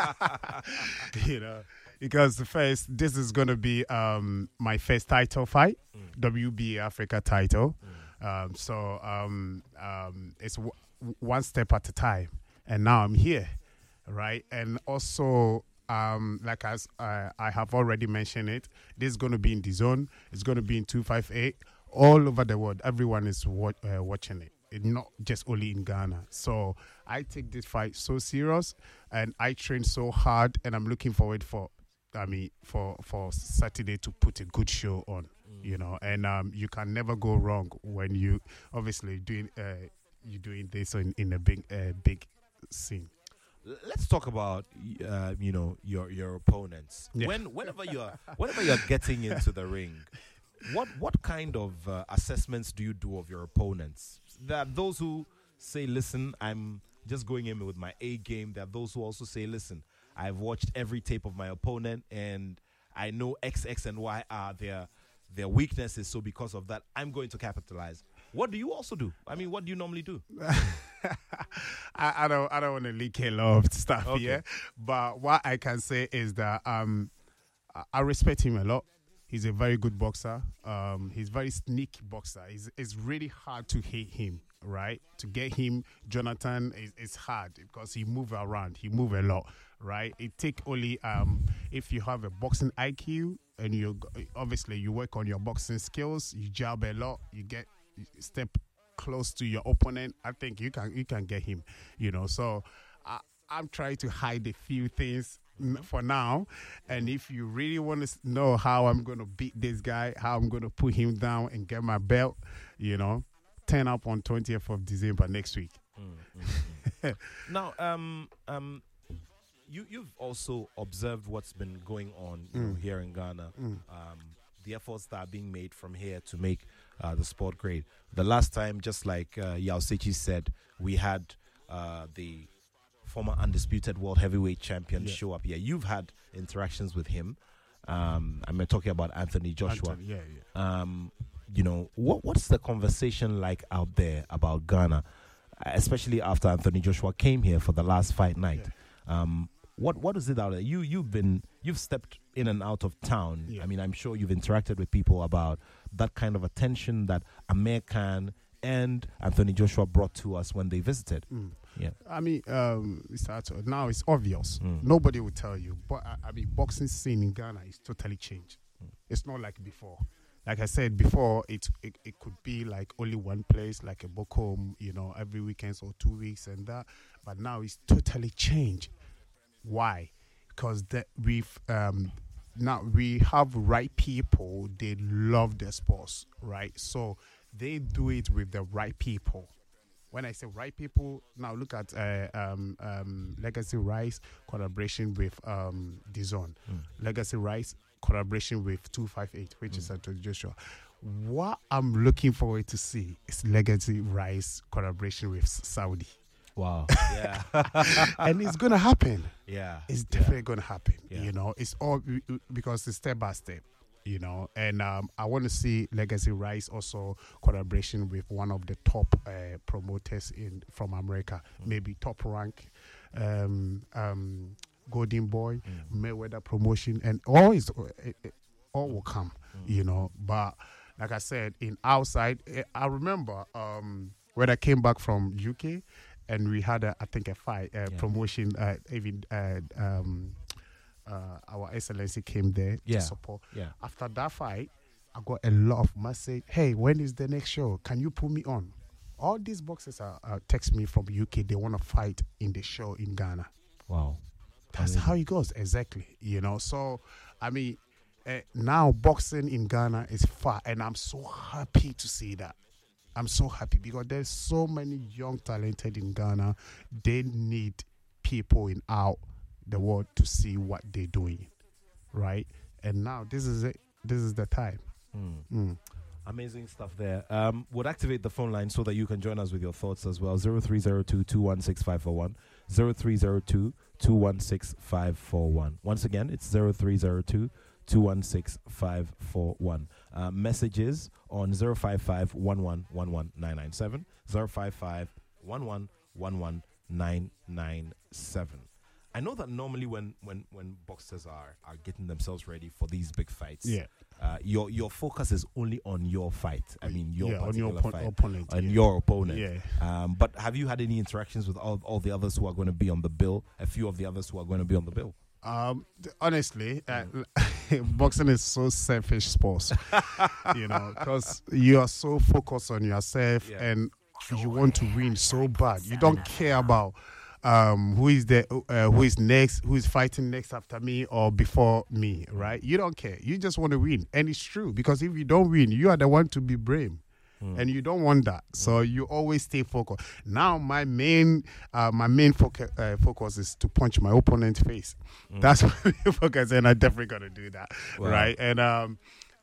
You know, because the first, this is going to be um, my first title fight, mm. W B A Africa title. Mm. Um, so um, um, it's w- one step at a time, and now I'm here, right? And also, um, like as uh, I have already mentioned it, this is going to be in the zone. It's going to be in two fifty-eight. All over the world, everyone is wa- uh, watching it. It, not just only in Ghana. So I take this fight so serious, and I train so hard, and I'm looking forward for, I mean, for for Saturday to put a good show on. Mm. You know, and um, you can never go wrong when you obviously doing uh, you doing this in, in a big uh, big scene. Let's talk about uh, you know your your opponents. Yeah. When whenever you're whenever you're getting into the ring. What what kind of uh, assessments do you do of your opponents? There are those who say, listen, I'm just going in with my A game. There are those who also say, listen, I've watched every tape of my opponent and I know X, X, and Y are their, their weaknesses. So because of that, I'm going to capitalize. What do you also do? I mean, what do you normally do? I, I don't I don't want to leak a lot of stuff okay. here. But what I can say is that um, I respect him a lot. He's a very good boxer. Um, he's very sneaky boxer. It's, it's really hard to hit him, right? To get him, Jonathan, is it's hard because he move around. He move a lot, right? It take only um, if you have a boxing I Q and you obviously you work on your boxing skills. You jab a lot. You get you step close to your opponent. I think you can you can get him. You know, so I, I'm trying to hide a few things for now, and if you really want to know how I'm going to beat this guy, how I'm going to put him down and get my belt, you know, turn up on twentieth of December next week. Mm, mm, mm. Now, um, um, you you've also observed what's been going on you mm. know, here in Ghana. Mm. Um, the efforts that are being made from here to make uh, the sport great. The last time, just like uh, Yao Sechi said, we had uh, the former undisputed world heavyweight champion yeah. show up here. You've had interactions with him. Um, I'm talking about Anthony Joshua. Anthony, yeah, yeah. Um, you know, what what's the conversation like out there about Ghana, especially after Anthony Joshua came here for the last fight night? Yeah. Um, what what is it out there? You you've been you've stepped in and out of town. Yeah. I mean, I'm sure you've interacted with people about that kind of attention that Amir Khan and Anthony Joshua brought to us when they visited. Mm. Yeah, I mean, um, it's now it's obvious. Mm. Nobody will tell you, but I, I mean, boxing scene in Ghana is totally changed. Mm. It's not like before. Like I said before, it, it it could be like only one place, like a Bokom, you know, every weekend or two weeks and that. But now it's totally changed. Why? Because that we've um, now we have right people. They love their sports, right? So they do it with the right people. When I say right people, now look at uh, um, um, Legacy Rice collaboration with um, DAZN. Mm. Legacy Rice collaboration with two fifty-eight, which mm. is Anthony Joshua. What I'm looking forward to see is Legacy Rice collaboration with Saudi. Wow. Yeah. And it's going to happen. Yeah. It's definitely yeah. going to happen. Yeah. You know, it's all because it's step by step. You know, and um, I want to see Legacy Rice also collaboration with one of the top uh, promoters in from America, mm. maybe Top Rank, um, um, Golden Boy, mm. Mayweather Promotion, and all is it, it, all will come. Mm. You know, but like I said, in outside, I remember um, when I came back from U K, and we had a, I think a fight uh, yeah. promotion, uh, even. Uh, um, Uh, our Excellency came there yeah. to support. Yeah. After that fight, I got a lot of message. Hey, when is the next show? Can you put me on? All these boxers are uh, text me from U K. They want to fight in the show in Ghana. Wow, that's Amazing. How it goes exactly. You know. So, I mean, uh, now boxing in Ghana is far, and I'm so happy to see that. I'm so happy because there's so many young talented in Ghana. They need people in out the world to see what they're doing, right? And now this is it. This is the time. Mm. Mm. Amazing stuff there. Um, would activate the phone line so that you can join us with your thoughts as well. zero three zero two, two one six five four one. zero three zero two, two one six five four one. Once again, it's zero three zero two, two one six five four one. Uh, messages on zero five five one one one one nine nine seven. zero five five one one one one nine nine seven. I know that normally when, when, when boxers are, are getting themselves ready for these big fights, Yeah. uh, your your focus is only on your fight. I mean, your yeah, on particular your oppo- fight, opponent, and yeah. your opponent. Yeah. Um, but have you had any interactions with all, all the others who are going to be on the bill? A few of the others who are going to be on the bill. Um, th- honestly, uh, boxing is so selfish sports, you know, because you are so focused on yourself Yeah. and you want to win so bad. You don't care about um, who is the uh, who is next, who is fighting next after me or before me, right? You don't care. You just want to win, and it's true because if you don't win, you are the one to be blamed. And you don't want that, so you always stay focused. Now, my main, uh, my main foca- uh, focus is to punch my opponent's face. Mm. That's my main focus, and I'm definitely gonna do that, wow. right? And um,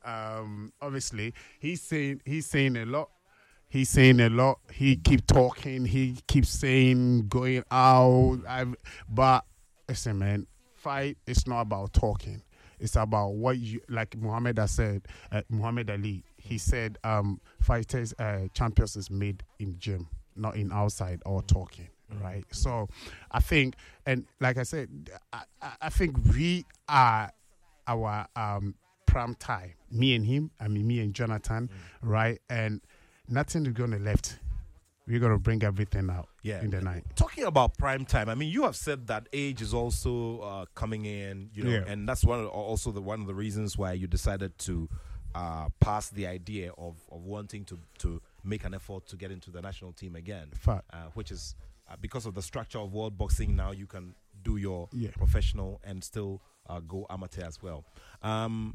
um, obviously, he's saying he's saying a lot. He's saying a lot. He keep talking. He keeps saying going out. I've, but listen, man, fight is not about talking. It's about what you, like Muhammad has said, uh, Muhammad Ali, he said um, fighters, uh, champions is made in gym, not in outside or talking, right? So I think, and like I said, I, I think we are our um, prime time, me and him, I mean me and Jonathan, mm. right? And nothing is going to left. We're going to bring everything out yeah. in the night. Talking about prime time, I mean, you have said that age is also uh, coming in, you know, yeah. and that's one of, also the one of the reasons why you decided to uh, pass the idea of, of wanting to, to make an effort to get into the national team again, Fact. Uh, which is uh, because of the structure of world boxing now, you can do your yeah. professional and still uh, go amateur as well. Um,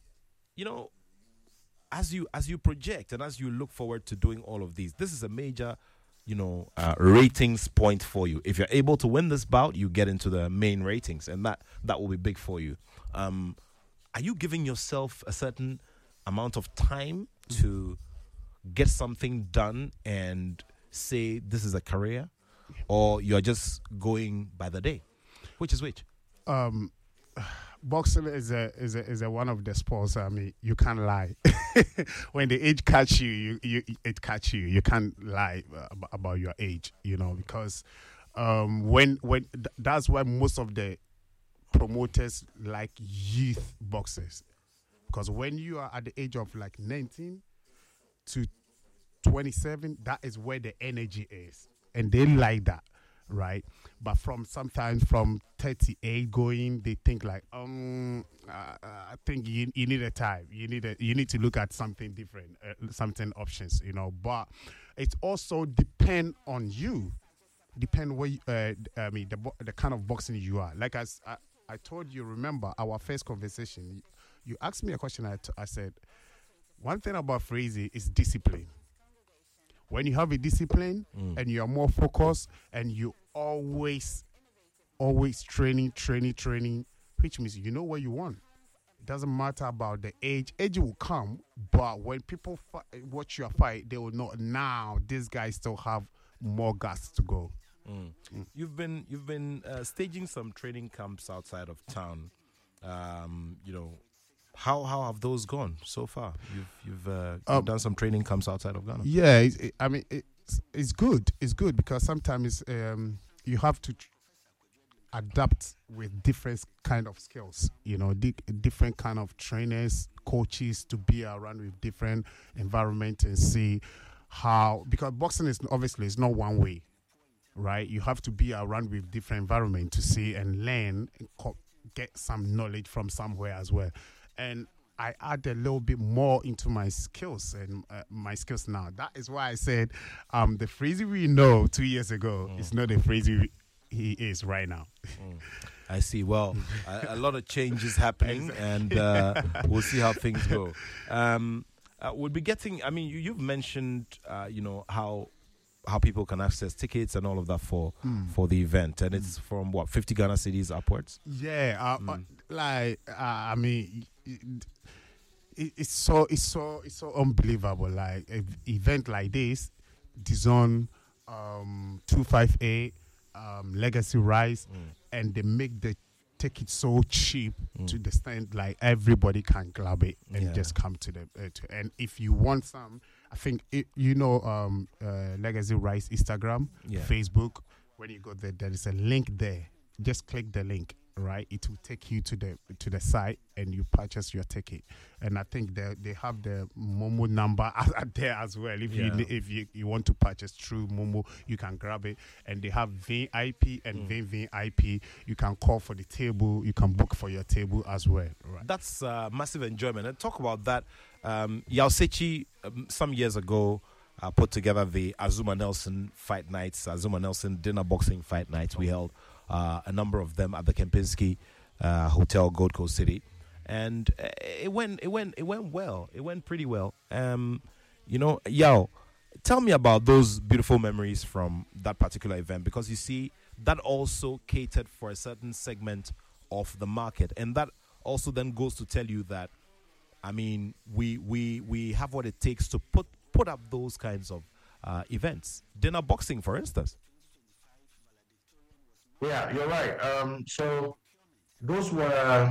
you know, As you as you project and as you look forward to doing all of these, this is a major, you know, uh, ratings point for you. If you're able to win this bout, you get into the main ratings, and that that will be big for you. Um, are you giving yourself a certain amount of time to get something done and say this is a career, or you're just going by the day? Which is which? Um. Boxing is a is a is a one of the sports. I mean, you can't lie. When the age catch you, you, you it catch you. You can't lie about, about your age, you know, because um, when when th- that's why most of the promoters like youth boxers, because when you are at the age of like nineteen to twenty-seven, that is where the energy is, and they like that. Right, but from sometimes from thirty-eight going, they think like, um, uh, I think you you need a time, you need a you need to look at something different, uh, something options, you know. But it also depend on you, depend where you, uh, I mean the the kind of boxing you are. Like as I, I told you, remember our first conversation, you asked me a question. I, t- I said one thing about Frazy is discipline. When you have a discipline mm. and you're more focused and you always, always training, training, training, which means you know what you want. It doesn't matter about the age. Age will come, but when people fi- watch your fight, they will know now this guy still have more guts to go. Mm. Mm. You've been you've been uh, staging some training camps outside of town. Um, you know. How how have those gone so far? You've you've, uh, you've um, done some training camps outside of Ghana. Yeah, it, it, I mean it's it's good. It's good because sometimes um, you have to tr- adapt with different kind of skills. You know, di- different kind of trainers, coaches to be around with different environment and see how, because boxing is obviously it's not one way, right? You have to be around with different environment to see and learn and co- get some knowledge from somewhere as well. And I add a little bit more into my skills and uh, my skills now. That is why I said um, the Frazy we know two years ago mm. is not the Frazy he is right now. Mm. I see. Well, a, a lot of change is happening, and uh, we'll see how things go. Um, uh, we'll be getting. I mean, you, you've mentioned, uh, you know, how how people can access tickets and all of that for mm. for the event, and it's from what fifty Ghana cedis upwards. Yeah, uh, mm. uh, like uh, I mean. it, it's so it's so it's so unbelievable. Like an event like this, DAZN, um, two five eight, um, Legacy Rise, mm. and they make the ticket so cheap mm. to the extent like everybody can grab it and yeah. just come to the uh, to, and if you want some, I think it, you know um, uh, Legacy Rise Instagram, yeah. Facebook. When you go there, there is a link there. Just click the link. Right, it will take you to the to the site and you purchase your ticket. And I think they they have the Momo number there as well. If yeah. you if you, you want to purchase through Momo, you can grab it. And they have V I P and mm. V V I P. You can call for the table. You can book for your table as well. Right, that's uh, massive enjoyment. And talk about that. Um, Yaw Setchi um, some years ago uh, put together the Azumah Nelson fight nights, Azumah Nelson dinner boxing fight nights. We held. Uh, a number of them at the Kempinski uh, Hotel, Gold Coast City, and uh, it went, it went, it went well. It went pretty well. Um, you know, Yao, tell me about those beautiful memories from that particular event, because you see that also catered for a certain segment of the market, and that also then goes to tell you that, I mean, we we we have what it takes to put put up those kinds of uh, events. Dinner boxing, for instance. Yeah, you're right. Um, so those were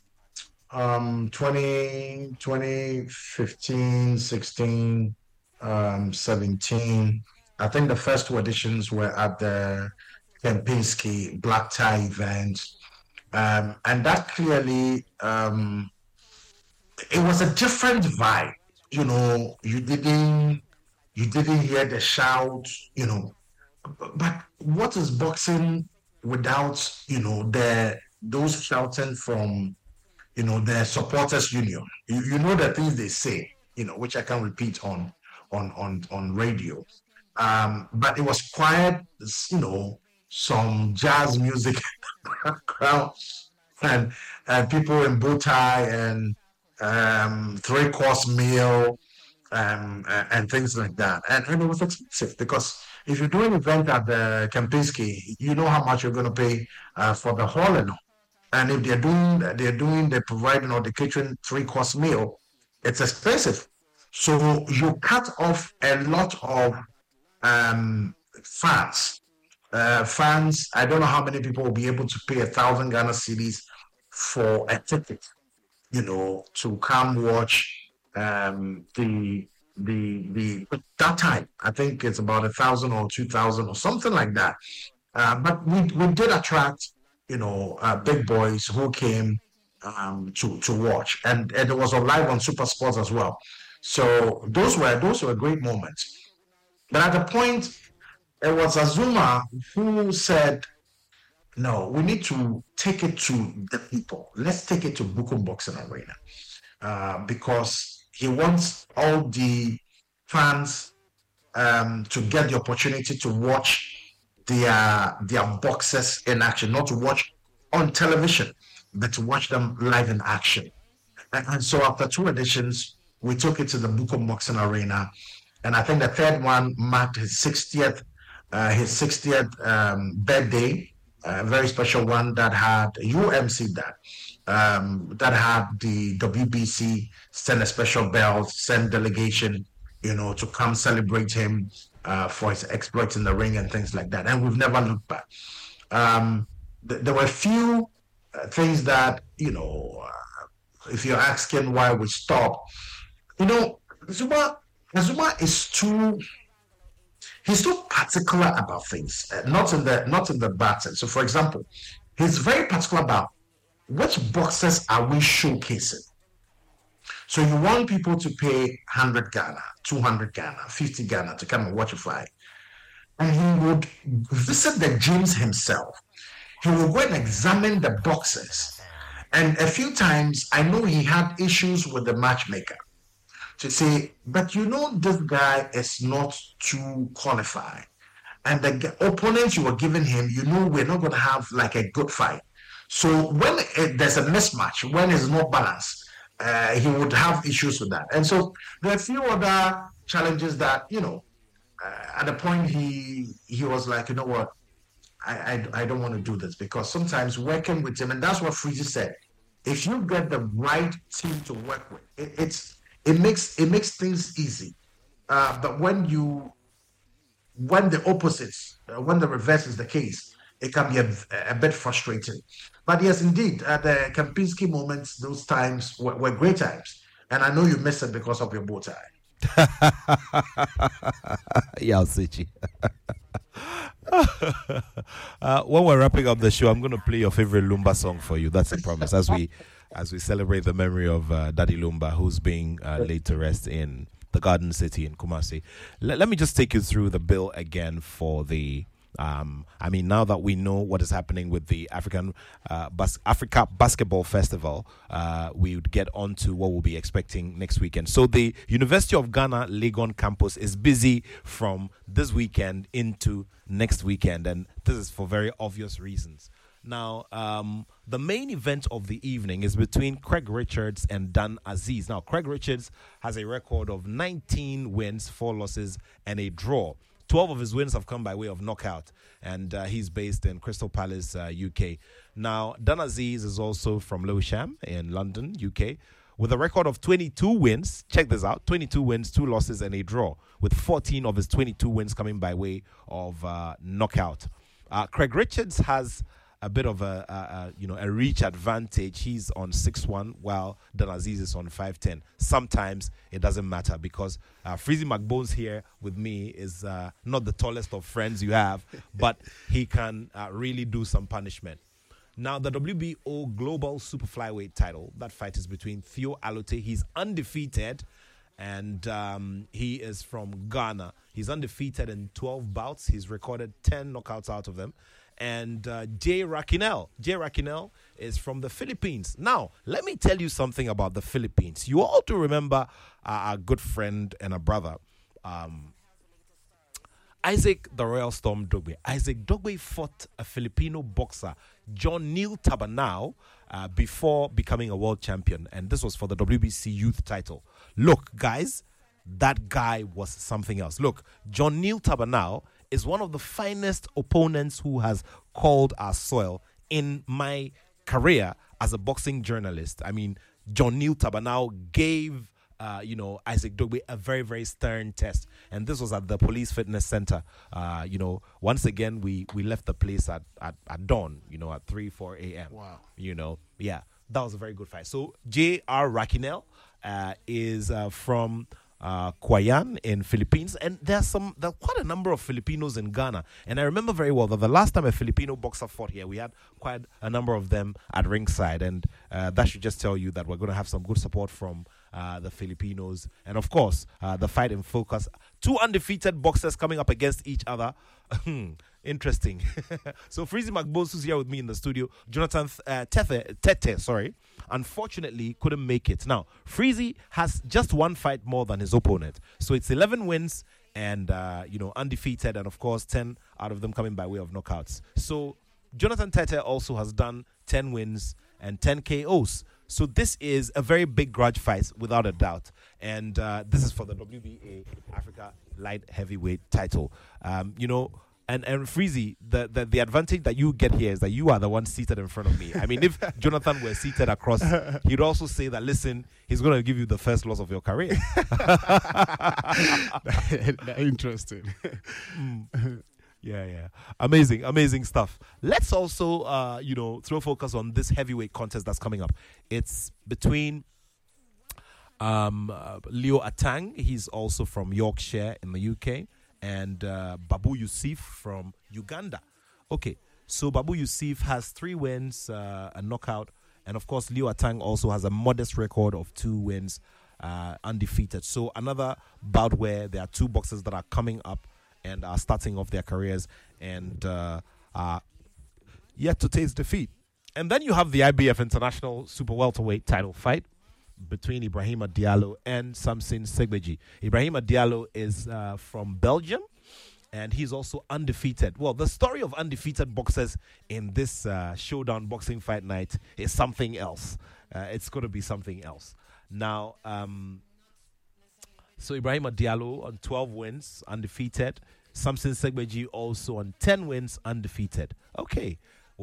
um, twenty, twenty fifteen, sixteen, um, seventeen. I think the first two editions were at the Kempinski Black Tie event. Um, and that clearly, um, it was a different vibe. You know, you didn't, you didn't hear the shout, you know, but what is boxing without, you know, the those shouting from, you know, the supporters union? You, you know the things they say, you know, which I can repeat on on on on radio. Um, but it was quiet, you know, some jazz music in the background, and and people in bow tie and um, three course meal, um, and, and things like that. And, and it was expensive because if you do an event at the Kempinski, you know how much you're going to pay uh, for the hall and all. And if they're doing, they're doing, they're providing or the catering three-course meal, it's expensive. So you cut off a lot of um, fans. Uh, fans, I don't know how many people will be able to pay a thousand Ghana cedis for a ticket, you know, to come watch um, the the the that time. I think it's about a thousand or two thousand or something like that. Uh, but we we did attract, you know, uh, big boys who came um, to to watch, and and it was on live on Super Sports as well. So those were those were great moments. But at the point, it was Azumah who said, "No, we need to take it to the people. Let's take it to Bukom Boxing Arena, uh, because." He wants all the fans um, to get the opportunity to watch their their boxers in action, not to watch on television, but to watch them live in action. And, and so after two editions, we took it to the Bukom Boxing Arena, and I think the third one marked his sixtieth uh, his sixtieth um, birthday, a very special one that had U M C that. Um, that had the W B C send a special belt, send delegation, you know, to come celebrate him uh, for his exploits in the ring and things like that. And we've never looked back. Um, th- there were a few uh, things that, you know, uh, if you're asking why we stopped, you know, Zuma, Zuma is too, he's too particular about things, uh, not in the not in the bad sense. So, for example, he's very particular about which boxes are we showcasing? So you want people to pay one hundred Ghana, two hundred Ghana, fifty Ghana to come and watch a fight. And he would visit the gyms himself. He will go and examine the boxes. And a few times, I know he had issues with the matchmaker to say, but you know, this guy is not too qualified. And the opponents you were giving him, you know, we're not going to have like a good fight. So when it, there's a mismatch, when it's not balanced, uh, he would have issues with that. And so there are a few other challenges that, you know, uh, at the point he he was like, you know what, I, I, I don't want to do this, because sometimes working with him, and that's what Freezy said, if you get the right team to work with, it, it's it makes it makes things easy. Uh, but when you when the opposites, uh, when the reverse is the case, it can be a, a bit frustrating. But yes, indeed, uh, the Kempinski moments, those times were, were great times, and I know you missed it because of your bow tie. Yeah, Sichi. uh, when we're wrapping up the show, I'm going to play your favorite Lumba song for you. That's a promise. As we as we celebrate the memory of uh, Daddy Lumba, who's being uh, laid to rest in the Garden City in Kumasi. L- let me just take you through the bill again for the. Um, I mean, now that we know what is happening with the African uh, Bas- Africa Basketball Festival, uh, we would get on to what we'll be expecting next weekend. So the University of Ghana Legon campus is busy from this weekend into next weekend, and this is for very obvious reasons. Now, um, the main event of the evening is between Craig Richards and Dan Aziz. Now, Craig Richards has a record of nineteen wins, four losses, and a draw. twelve of his wins have come by way of knockout, and uh, he's based in Crystal Palace, uh, U K. Now, Dan Aziz is also from Lewisham in London, U K, with a record of twenty-two wins. Check this out, twenty-two wins, two losses, and a draw, with fourteen of his twenty-two wins coming by way of uh, knockout. Uh, Craig Richards has a bit of a, a, a you know a reach advantage. He's on six one while Dan Aziz is on five ten. Sometimes it doesn't matter because uh, Freezy McBones here with me is uh, not the tallest of friends you have, but he can uh, really do some punishment. Now, the W B O Global Super Flyweight title, that fight is between Theo Alote. He's undefeated, and um, he is from Ghana. He's undefeated in twelve bouts. He's recorded ten knockouts out of them. And uh, Jay Rakinel. Jay Rakinel is from the Philippines. Now, let me tell you something about the Philippines. You all do remember uh, a good friend and a brother, um, Isaac the Royal Storm Dogbe. Isaac Dogbe fought a Filipino boxer, John Neil Tabanao, uh, before becoming a world champion. And this was for the W B C Youth title. Look, guys, that guy was something else. Look, John Neil Tabanao is one of the finest opponents who has called our soil in my career as a boxing journalist. I mean, John Neil Tabanao gave, uh, you know, Isaac Dogbe a very, very stern test. And this was at the Police Fitness Center. Uh, you know, once again, we, we left the place at, at, at dawn, you know, at three, four a.m. Wow. You know, yeah, that was a very good fight. So J R Rakinel uh, is uh, from... Uh, Quayan in Philippines, and there's some there are quite a number of Filipinos in Ghana. And I remember very well that the last time a Filipino boxer fought here, we had quite a number of them at ringside, and uh, that should just tell you that we're going to have some good support from uh, the Filipinos. And of course, uh, the fight in focus: two undefeated boxers coming up against each other. Interesting. So Freezy McBones, who's here with me in the studio, Jonathan uh, Tete, Tete, sorry, unfortunately couldn't make it. Now, Freezy has just one fight more than his opponent. So it's eleven wins and, uh, you know, undefeated, and of course, ten out of them coming by way of knockouts. So Jonathan Tete also has done ten wins and ten K Os. So this is a very big grudge fight, without a doubt. And uh, this is for the W B A Africa Light Heavyweight title. Um, you know, And and Freezy, the, the, the advantage that you get here is that you are the one seated in front of me. I mean, if Jonathan were seated across, he'd also say that, listen, he's going to give you the first loss of your career. Interesting. Mm. Yeah, yeah. Amazing, amazing stuff. Let's also, uh, you know, throw focus on this heavyweight contest that's coming up. It's between um, uh, Leo Atang. He's also from Yorkshire in the U K. And uh, Babu Yusuf from Uganda. Okay, so Babu Yusuf has three wins, uh, a knockout. And of course, Leo Atang also has a modest record of two wins, uh, undefeated. So another bout where there are two boxers that are coming up and are starting off their careers and uh, are yet to taste defeat. And then you have the I B F International Super Welterweight title fight between Ibrahima Diallo and Samson Segbeji. Ibrahima Diallo is uh, from Belgium, and he's also undefeated. Well, the story of undefeated boxers in this uh, showdown boxing fight night is something else. Uh, it's going to be something else. Now, um, so Ibrahima Diallo on twelve wins, undefeated. Samson Segbeji also on ten wins, undefeated. Okay, well,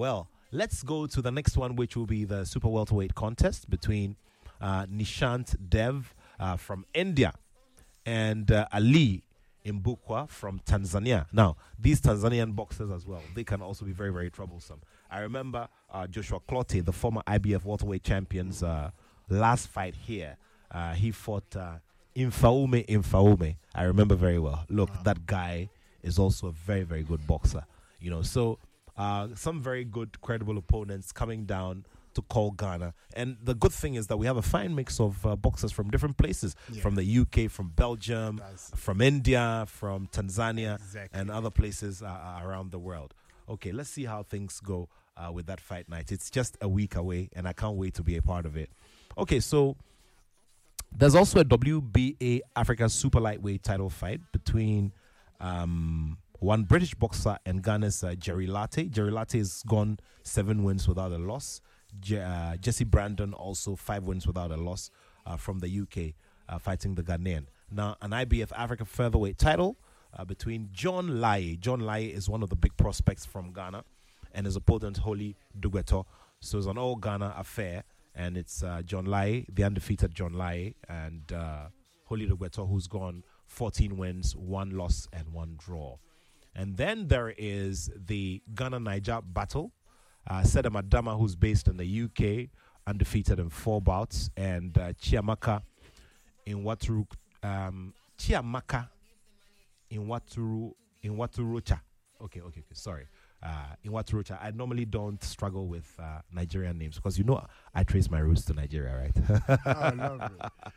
let's go to the next one, which will be the super welterweight contest between uh, Nishant Dev uh, from India and uh, Ali Mbukwa from Tanzania. Now, these Tanzanian boxers as well, they can also be very, very troublesome. I remember uh, Joshua Clottey, the former I B F welterweight champion's uh, last fight here. Uh, he fought uh, Infaume Infaume. I remember very well. Look, wow. That guy is also a very, very good boxer. You know, so uh, some very good, credible opponents coming down to call Ghana. And the good thing is that we have a fine mix of uh, boxers from different places, yeah. from the U K, from Belgium, That's from India, from Tanzania, exactly. and other places uh, around the world. Okay, let's see how things go uh, with that fight night. It's just a week away, and I can't wait to be a part of it. Okay, so there's also a W B A Africa Super Lightweight title fight between um, one British boxer and Ghana's uh, Jerry Latte. Jerry Latte has gone seven wins without a loss. Je- uh, Jesse Brandon also five wins without a loss uh, from the U K, uh, fighting the Ghanaian. Now, an I B F Africa featherweight title uh, between John Laye. John Laye is one of the big prospects from Ghana, and his opponent, Holy Dugweto. So it's an all-Ghana affair, and it's uh, John Laye, the undefeated John Laye, and uh, Holy Dugweto, who's gone fourteen wins, one loss, and one draw. And then there is the Ghana-Niger battle. Uh, Sedem Adama, who's based in the U K, undefeated in four bouts, and uh, Chiamaka in Waturu, um, Chiamaka in Waturu, in Waturucha. Okay, okay, okay. Sorry, uh, in Waturucha. I normally don't struggle with uh, Nigerian names because you know I trace my roots to Nigeria, right? Oh, lovely.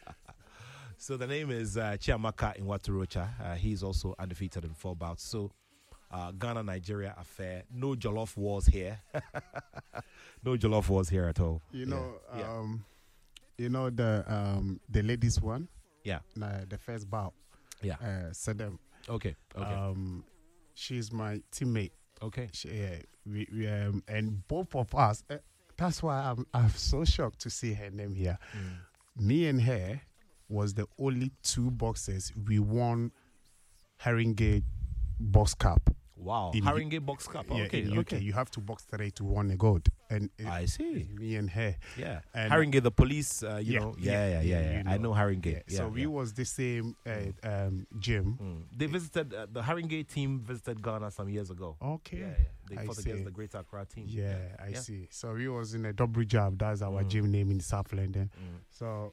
So the name is uh, Chiamaka in Waturucha. Uh, he's also undefeated in four bouts. So. Uh, Ghana-Nigeria affair. No Jollof wars here. No Jollof wars here at all. You know, yeah. um, you know the um, the ladies one. Yeah. Uh, the first bout. Yeah. Uh, Sedem. Okay. Okay. Um, she's my teammate. Okay. She, yeah. We, we um, and both of us. Uh, that's why I'm I'm so shocked to see her name here. Mm. Me and her was the only two boxers we won Haringey Box Cup. Wow, in Haringey Box Cup. Yeah, okay, in U K, okay. you have to box three to one a gold, and it, I see. Me and her. Yeah, and Haringey, the police. Uh, you yeah, know. Yeah, yeah, yeah, yeah. You know. I know Haringey. Yeah. Yeah, so we yeah. was the same uh, um, gym. Mm. They visited uh, the Haringey team. Visited Ghana some years ago. Okay, yeah, yeah. They I fought see. against the Greater Accra team. Yeah, yeah. I yeah. see. So we was in a double job. That's our mm. gym name in South London. Mm. So.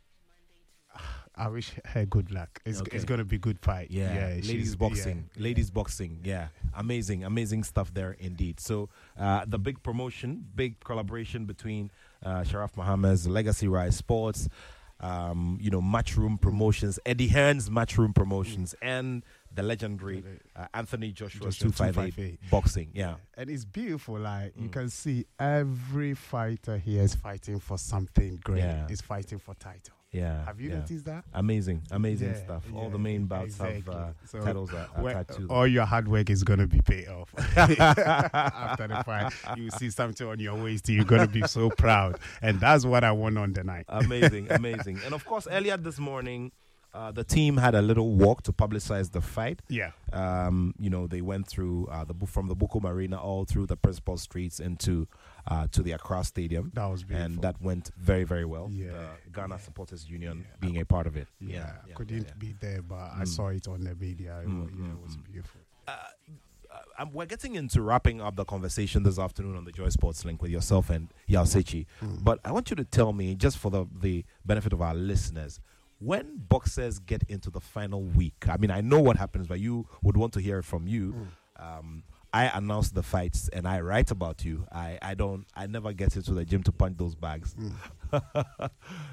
I wish her good luck. It's, okay. it's going to be a good fight. Yeah, yeah ladies boxing. Yeah. Ladies boxing. Yeah, amazing, amazing stuff there indeed. So uh, the big promotion, big collaboration between uh, Sharaf Mohammed's Legacy Rise Sports, um, you know, Matchroom Promotions, Eddie Hearn's Matchroom Promotions, mm. and the legendary uh, Anthony Joshua's Joshua two five eight Boxing. Yeah. And it's beautiful. Like, Mm. you can see every fighter here is fighting for something great. Yeah. Is fighting for title. Yeah. Have you yeah. noticed that? Amazing, amazing Yeah, stuff. All yeah, the main bouts exactly. have uh, So titles are, are Well, attached to them. all your hard work is going to be paid off. After the fight, you see something on your waist, you're going to be so proud. And that's what I want on the night. Amazing, amazing. And of course, earlier this morning, uh, the team had a little walk to publicize the fight. Yeah. Um, you know, they went through uh, the from the Buku Marina all through the principal streets into uh, to the Accra Stadium. That was beautiful. And that went very, very well. Yeah. The Ghana yeah. Supporters Union yeah. being a part of it. Yeah, Yeah, I yeah, couldn't yeah, yeah. be there, but Mm. I saw it on the media. It, Mm, was, yeah, mm, it was mm. beautiful. Uh, uh, we're getting into wrapping up the conversation this afternoon on the Joy Sports Link with yourself and Yao Sechi. Mm. But I want you to tell me, just for the, the benefit of our listeners, when boxers get into the final week, I mean, I know what happens, but you would want to hear it from you. Mm. Um, I announce the fights and I write about you. I, I don't, I never get into the gym to punch those bags. Mm.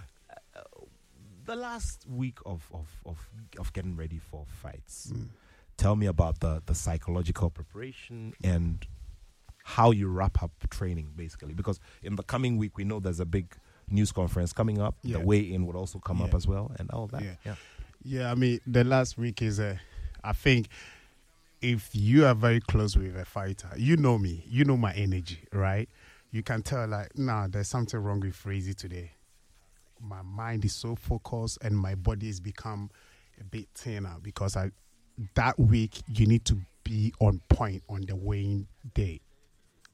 The last week of, of, of, of getting ready for fights, Mm. tell me about the, the psychological preparation and how you wrap up training, basically. Because in the coming week, we know there's a big news conference coming up. Yeah. The weigh-in would also come up Yeah. as well, and all that. Yeah. Yeah. Yeah, I mean, the last week is, uh, I think, if you are very close with a fighter, you know me, you know my energy, right? You can tell, like, nah, there's something wrong with Frazy today. My mind is so focused and my body has become a bit thinner because I that week you need to be on point on the weighing day.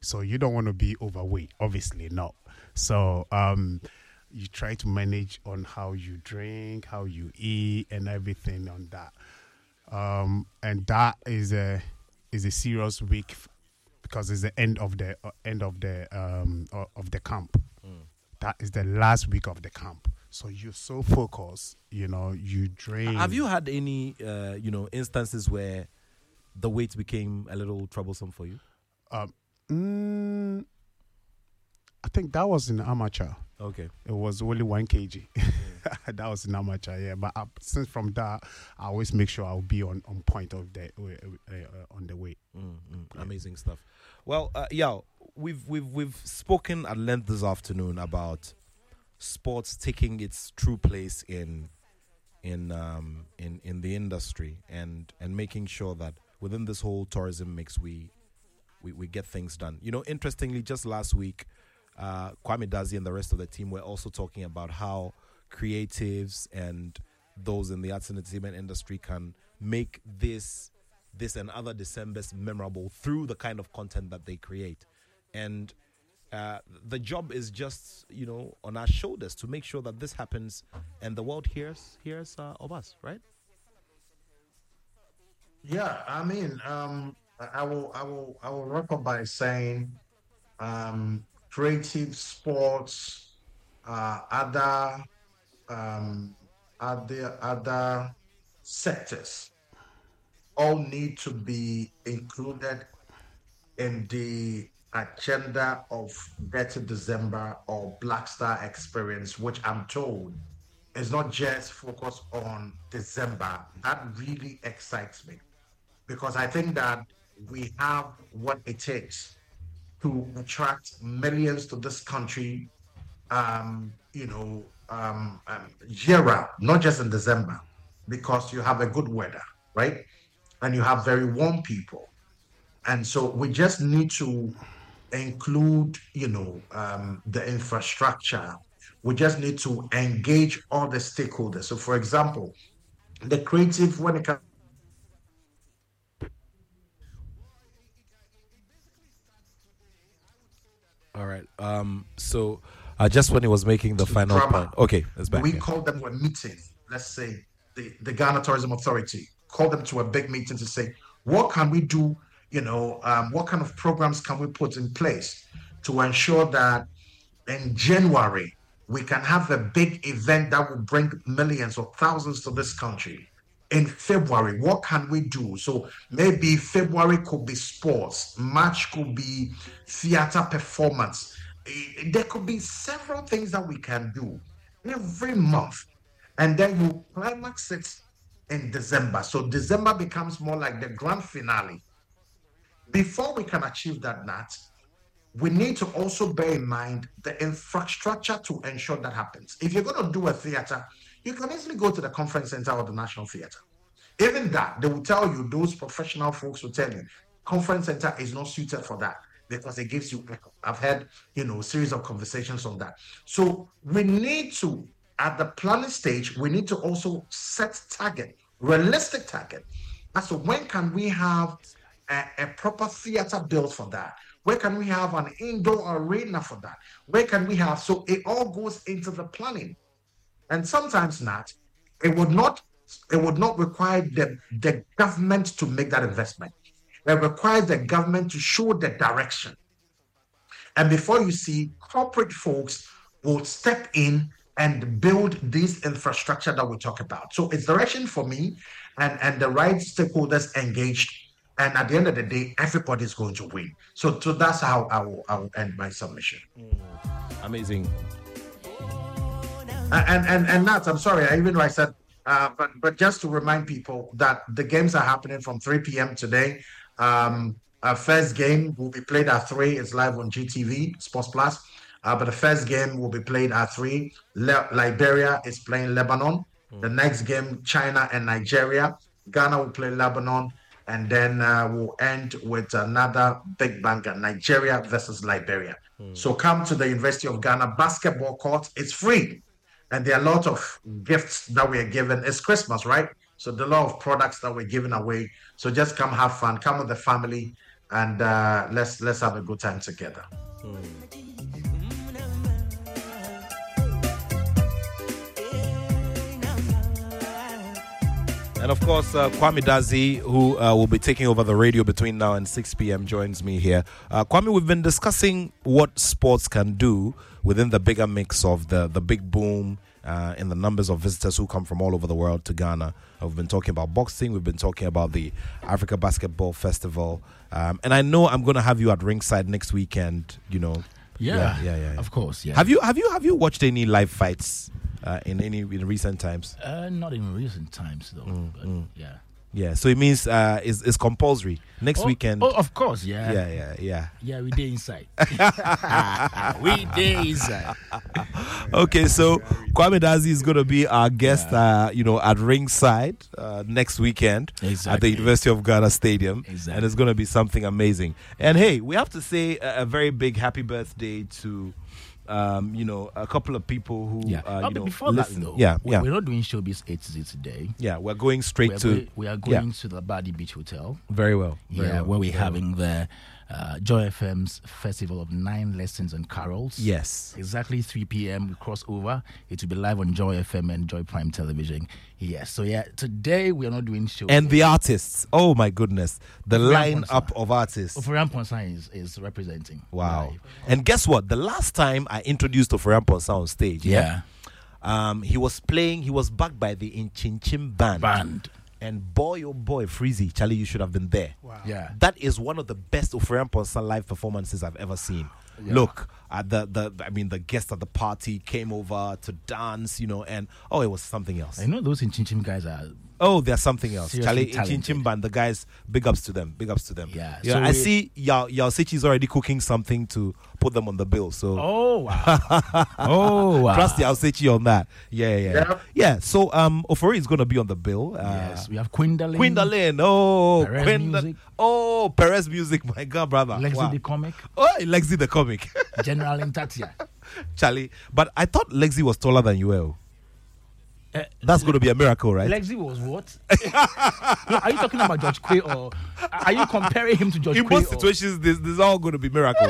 So you don't want to be overweight, obviously not. So um, you try to manage on how you drink, how you eat, and everything on that. Um, and that is a is a serious week f- because it's the end of the uh, end of the um, o- of the camp. Mm. That is the last week of the camp. So you're so focused, you know, you drink. Have you had any, uh, you know, instances where the weight became a little troublesome for you? Um, mm, I think that was in amateur. Okay. It was only one kilogram. Mm. That was in amateur, yeah. But uh, since from that, I always make sure I'll be on, on point of the uh, uh, on the weight. Mm, mm, yeah. Amazing stuff. Well, uh, yeah, we've we've we've spoken at length this afternoon about sports taking its true place in in um in in the industry and and making sure that within this whole tourism mix we we, we get things done. You know, interestingly, just last week, uh, Kwame Dazi and the rest of the team were also talking about how creatives and those in the arts and entertainment industry can make this this and other Decembers memorable through the kind of content that they create. And uh, the job is just, you know, on our shoulders to make sure that this happens and the world hears hears uh, of us, right? Yeah, I mean, um, I will, I will, I will wrap up by saying, um, creative sports, uh, other, um, other, other sectors, all need to be included in the agenda of Dirty December or Black Star Experience, which I'm told is not just focused on December. That really excites me because I think that we have what it takes to attract millions to this country, um, you know, um, um, year round, not just in December, because you have a good weather, right? And you have very warm people. And so we just need to include, you know, um, the infrastructure. We just need to engage all the stakeholders. So, for example, the creative, when it comes. All right. Um. So, uh, just when he was making the final drama, point. Okay, that's back. We yeah. call them to a meeting. Let's say the, the Ghana Tourism Authority call them to a big meeting to say, what can we do? You know, um, what kind of programs can we put in place to ensure that in January we can have a big event that will bring millions or thousands to this country? In February, what can we do? So maybe February could be sports, March could be theater performance. Eh, There could be several things that we can do every month, and then you climax it in December. So December becomes more like the grand finale. Before we can achieve that, Nat, we need to also bear in mind the infrastructure to ensure that happens. If you're going to do a theater, you can easily go to the conference center or the National Theater. Even that, they will tell you, those professional folks will tell you, conference center is not suited for that because it gives you echo. I've had, you know, a series of conversations on that. So we need to, at the planning stage, we need to also set target, realistic target. As to when can we have a, a proper theater built for that? Where can we have an indoor arena for that? Where can we have, so it all goes into the planning. And sometimes not, it would not, it would not require the, the government to make that investment. It requires the government to show the direction. And before you see, corporate folks will step in and build this infrastructure that we talk about. So it's direction for me and, and the right stakeholders engaged. And at the end of the day, everybody's going to win. So, so that's how I will, I will end my submission. Amazing. And and and Nat, I'm sorry, I even though I said, uh, but but just to remind people that the games are happening from three p.m. today. Um, our first game will be played at three. It's live on G T V Sports Plus. Uh, but the first game will be played at three. Le- Liberia is playing Lebanon. Mm. The next game, China and Nigeria. Ghana will play Lebanon, and then uh, we'll end with another big banger: Nigeria versus Liberia. Mm. So come to the University of Ghana basketball court. It's free. And there are a lot of gifts that we are given. It's Christmas, right? So there are a lot of products that we're giving away. So just come have fun. Come with the family and uh, let's let's have a good time together. And of course, uh, Kwame Dazi, who uh, will be taking over the radio between now and six p.m., joins me here. Uh, Kwame, we've been discussing what sports can do within the bigger mix of the, the big boom uh, in the numbers of visitors who come from all over the world to Ghana. Uh, we've been talking about boxing. We've been talking about the Africa Basketball Festival. Um, and I know I'm going to have you at ringside next weekend, you know. Yeah, yeah, yeah, yeah, yeah. Of course, yeah. Have you have you have you watched any live fights uh, in any in recent times? Uh, not in recent times, though. Mm, but mm. Yeah. Yeah, so it means uh, it's, it's compulsory next oh, weekend. Oh, of course, yeah. Yeah, yeah, yeah. Yeah, we did inside. we did inside. Okay, so Kwame Dazi is going to be our guest, yeah. uh, you know, at ringside uh, next weekend exactly. at the University of Ghana Stadium, exactly. and it's going to be something amazing. And hey, we have to say a, a very big happy birthday to. Um, you know, a couple of people who, yeah. uh, oh, you know, before listen. that, though, yeah, we're, yeah. we're not doing Showbiz A to Z today. Yeah, we're going straight we're to. Going, we are going yeah. to the Badi Beach Hotel. Very well. Very yeah, well, where we're very having well. the uh, Joy F M's Festival of Nine Lessons and Carols. Yes. Exactly three p.m. we cross over. It will be live on Joy F M and Joy Prime Television. Yes. So yeah, today we are not doing shows. And the artists. Oh my goodness. The line-up of artists. Oforian Ponsan is, is representing. Wow. Live. And guess what? The last time I introduced Oforian Ponsan on stage, yeah, yeah um, he was playing, he was backed by the Inchinchim band. Band. And boy, oh boy, Freezy, Charlie, you should have been there. Wow. Yeah. That is one of the best Oforian Ponsan live performances I've ever seen. Yeah. Look, uh, the, the, I mean, the guest at the party came over to dance, you know, and oh, it was something else. I know those Inchinchim guys are. Oh, they're something else. Seriously Charlie, Inchinchim band, the guys, big ups to them, big ups to them. Yeah. Yeah, so I we, see Yao, Yao Sechi is already cooking something to put them on the bill. So oh wow, oh wow, trust Yao Sechi on that. Yeah, yeah, yeah. Yeah. So um, Ofori is going to be on the bill. Uh, yes, we have Quindalin. Quindalin. Oh, Perez Quindalin. Music. Oh, Perez Music. My God, brother. Lexi wow. the comic. Oh, Lexi the comic. General Intatia. Charlie, but I thought Lexi was taller than you. Were. Uh, That's going to be a miracle, right? Lexi was what? No, are you talking about George Quay or are you comparing him to George In Quay? In most situations, this, this is all going to be miracles.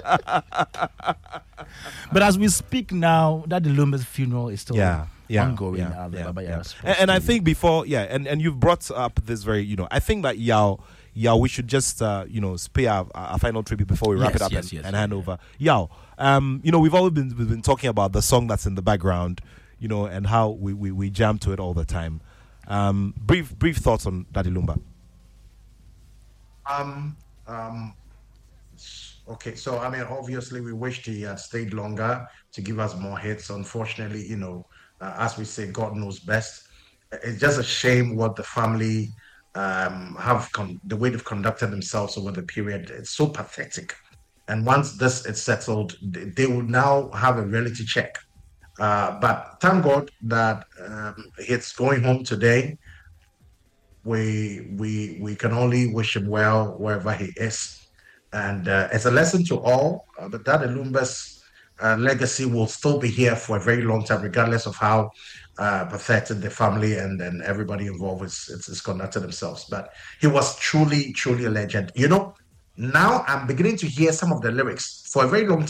But as we speak now, that Lumba's funeral is still yeah, yeah, ongoing. Yeah, at the yeah, Baba yeah. Yara And, and I think before, yeah, and, and you've brought up this very, you know, I think that Yao, Yao, we should just, uh, you know, pay our, our final tribute before we wrap yes, it up yes, and, yes, and yeah, hand yeah. over. Yao, um, you know, we've always been we've been talking about the song that's in the background, you know, and how we, we, we jam to it all the time. Um, brief brief thoughts on Daddy Lumba. Um, um, okay, so I mean, obviously, we wish he had stayed longer to give us more hits. Unfortunately, you know, uh, as we say, God knows best. It's just a shame what the family um, have con- the way they've conducted themselves over the period. It's so pathetic. And once this is settled, they, they will now have a reality check. Uh, but thank God that um, it's going home today. We we we can only wish him well wherever he is, and uh, it's a lesson to all. Uh, but Daddy Lumba's uh, legacy will still be here for a very long time, regardless of how uh, pathetic the family and, and everybody involved is, is, is conducted themselves. But he was truly truly a legend. You know, now I'm beginning to hear some of the lyrics for a very long time.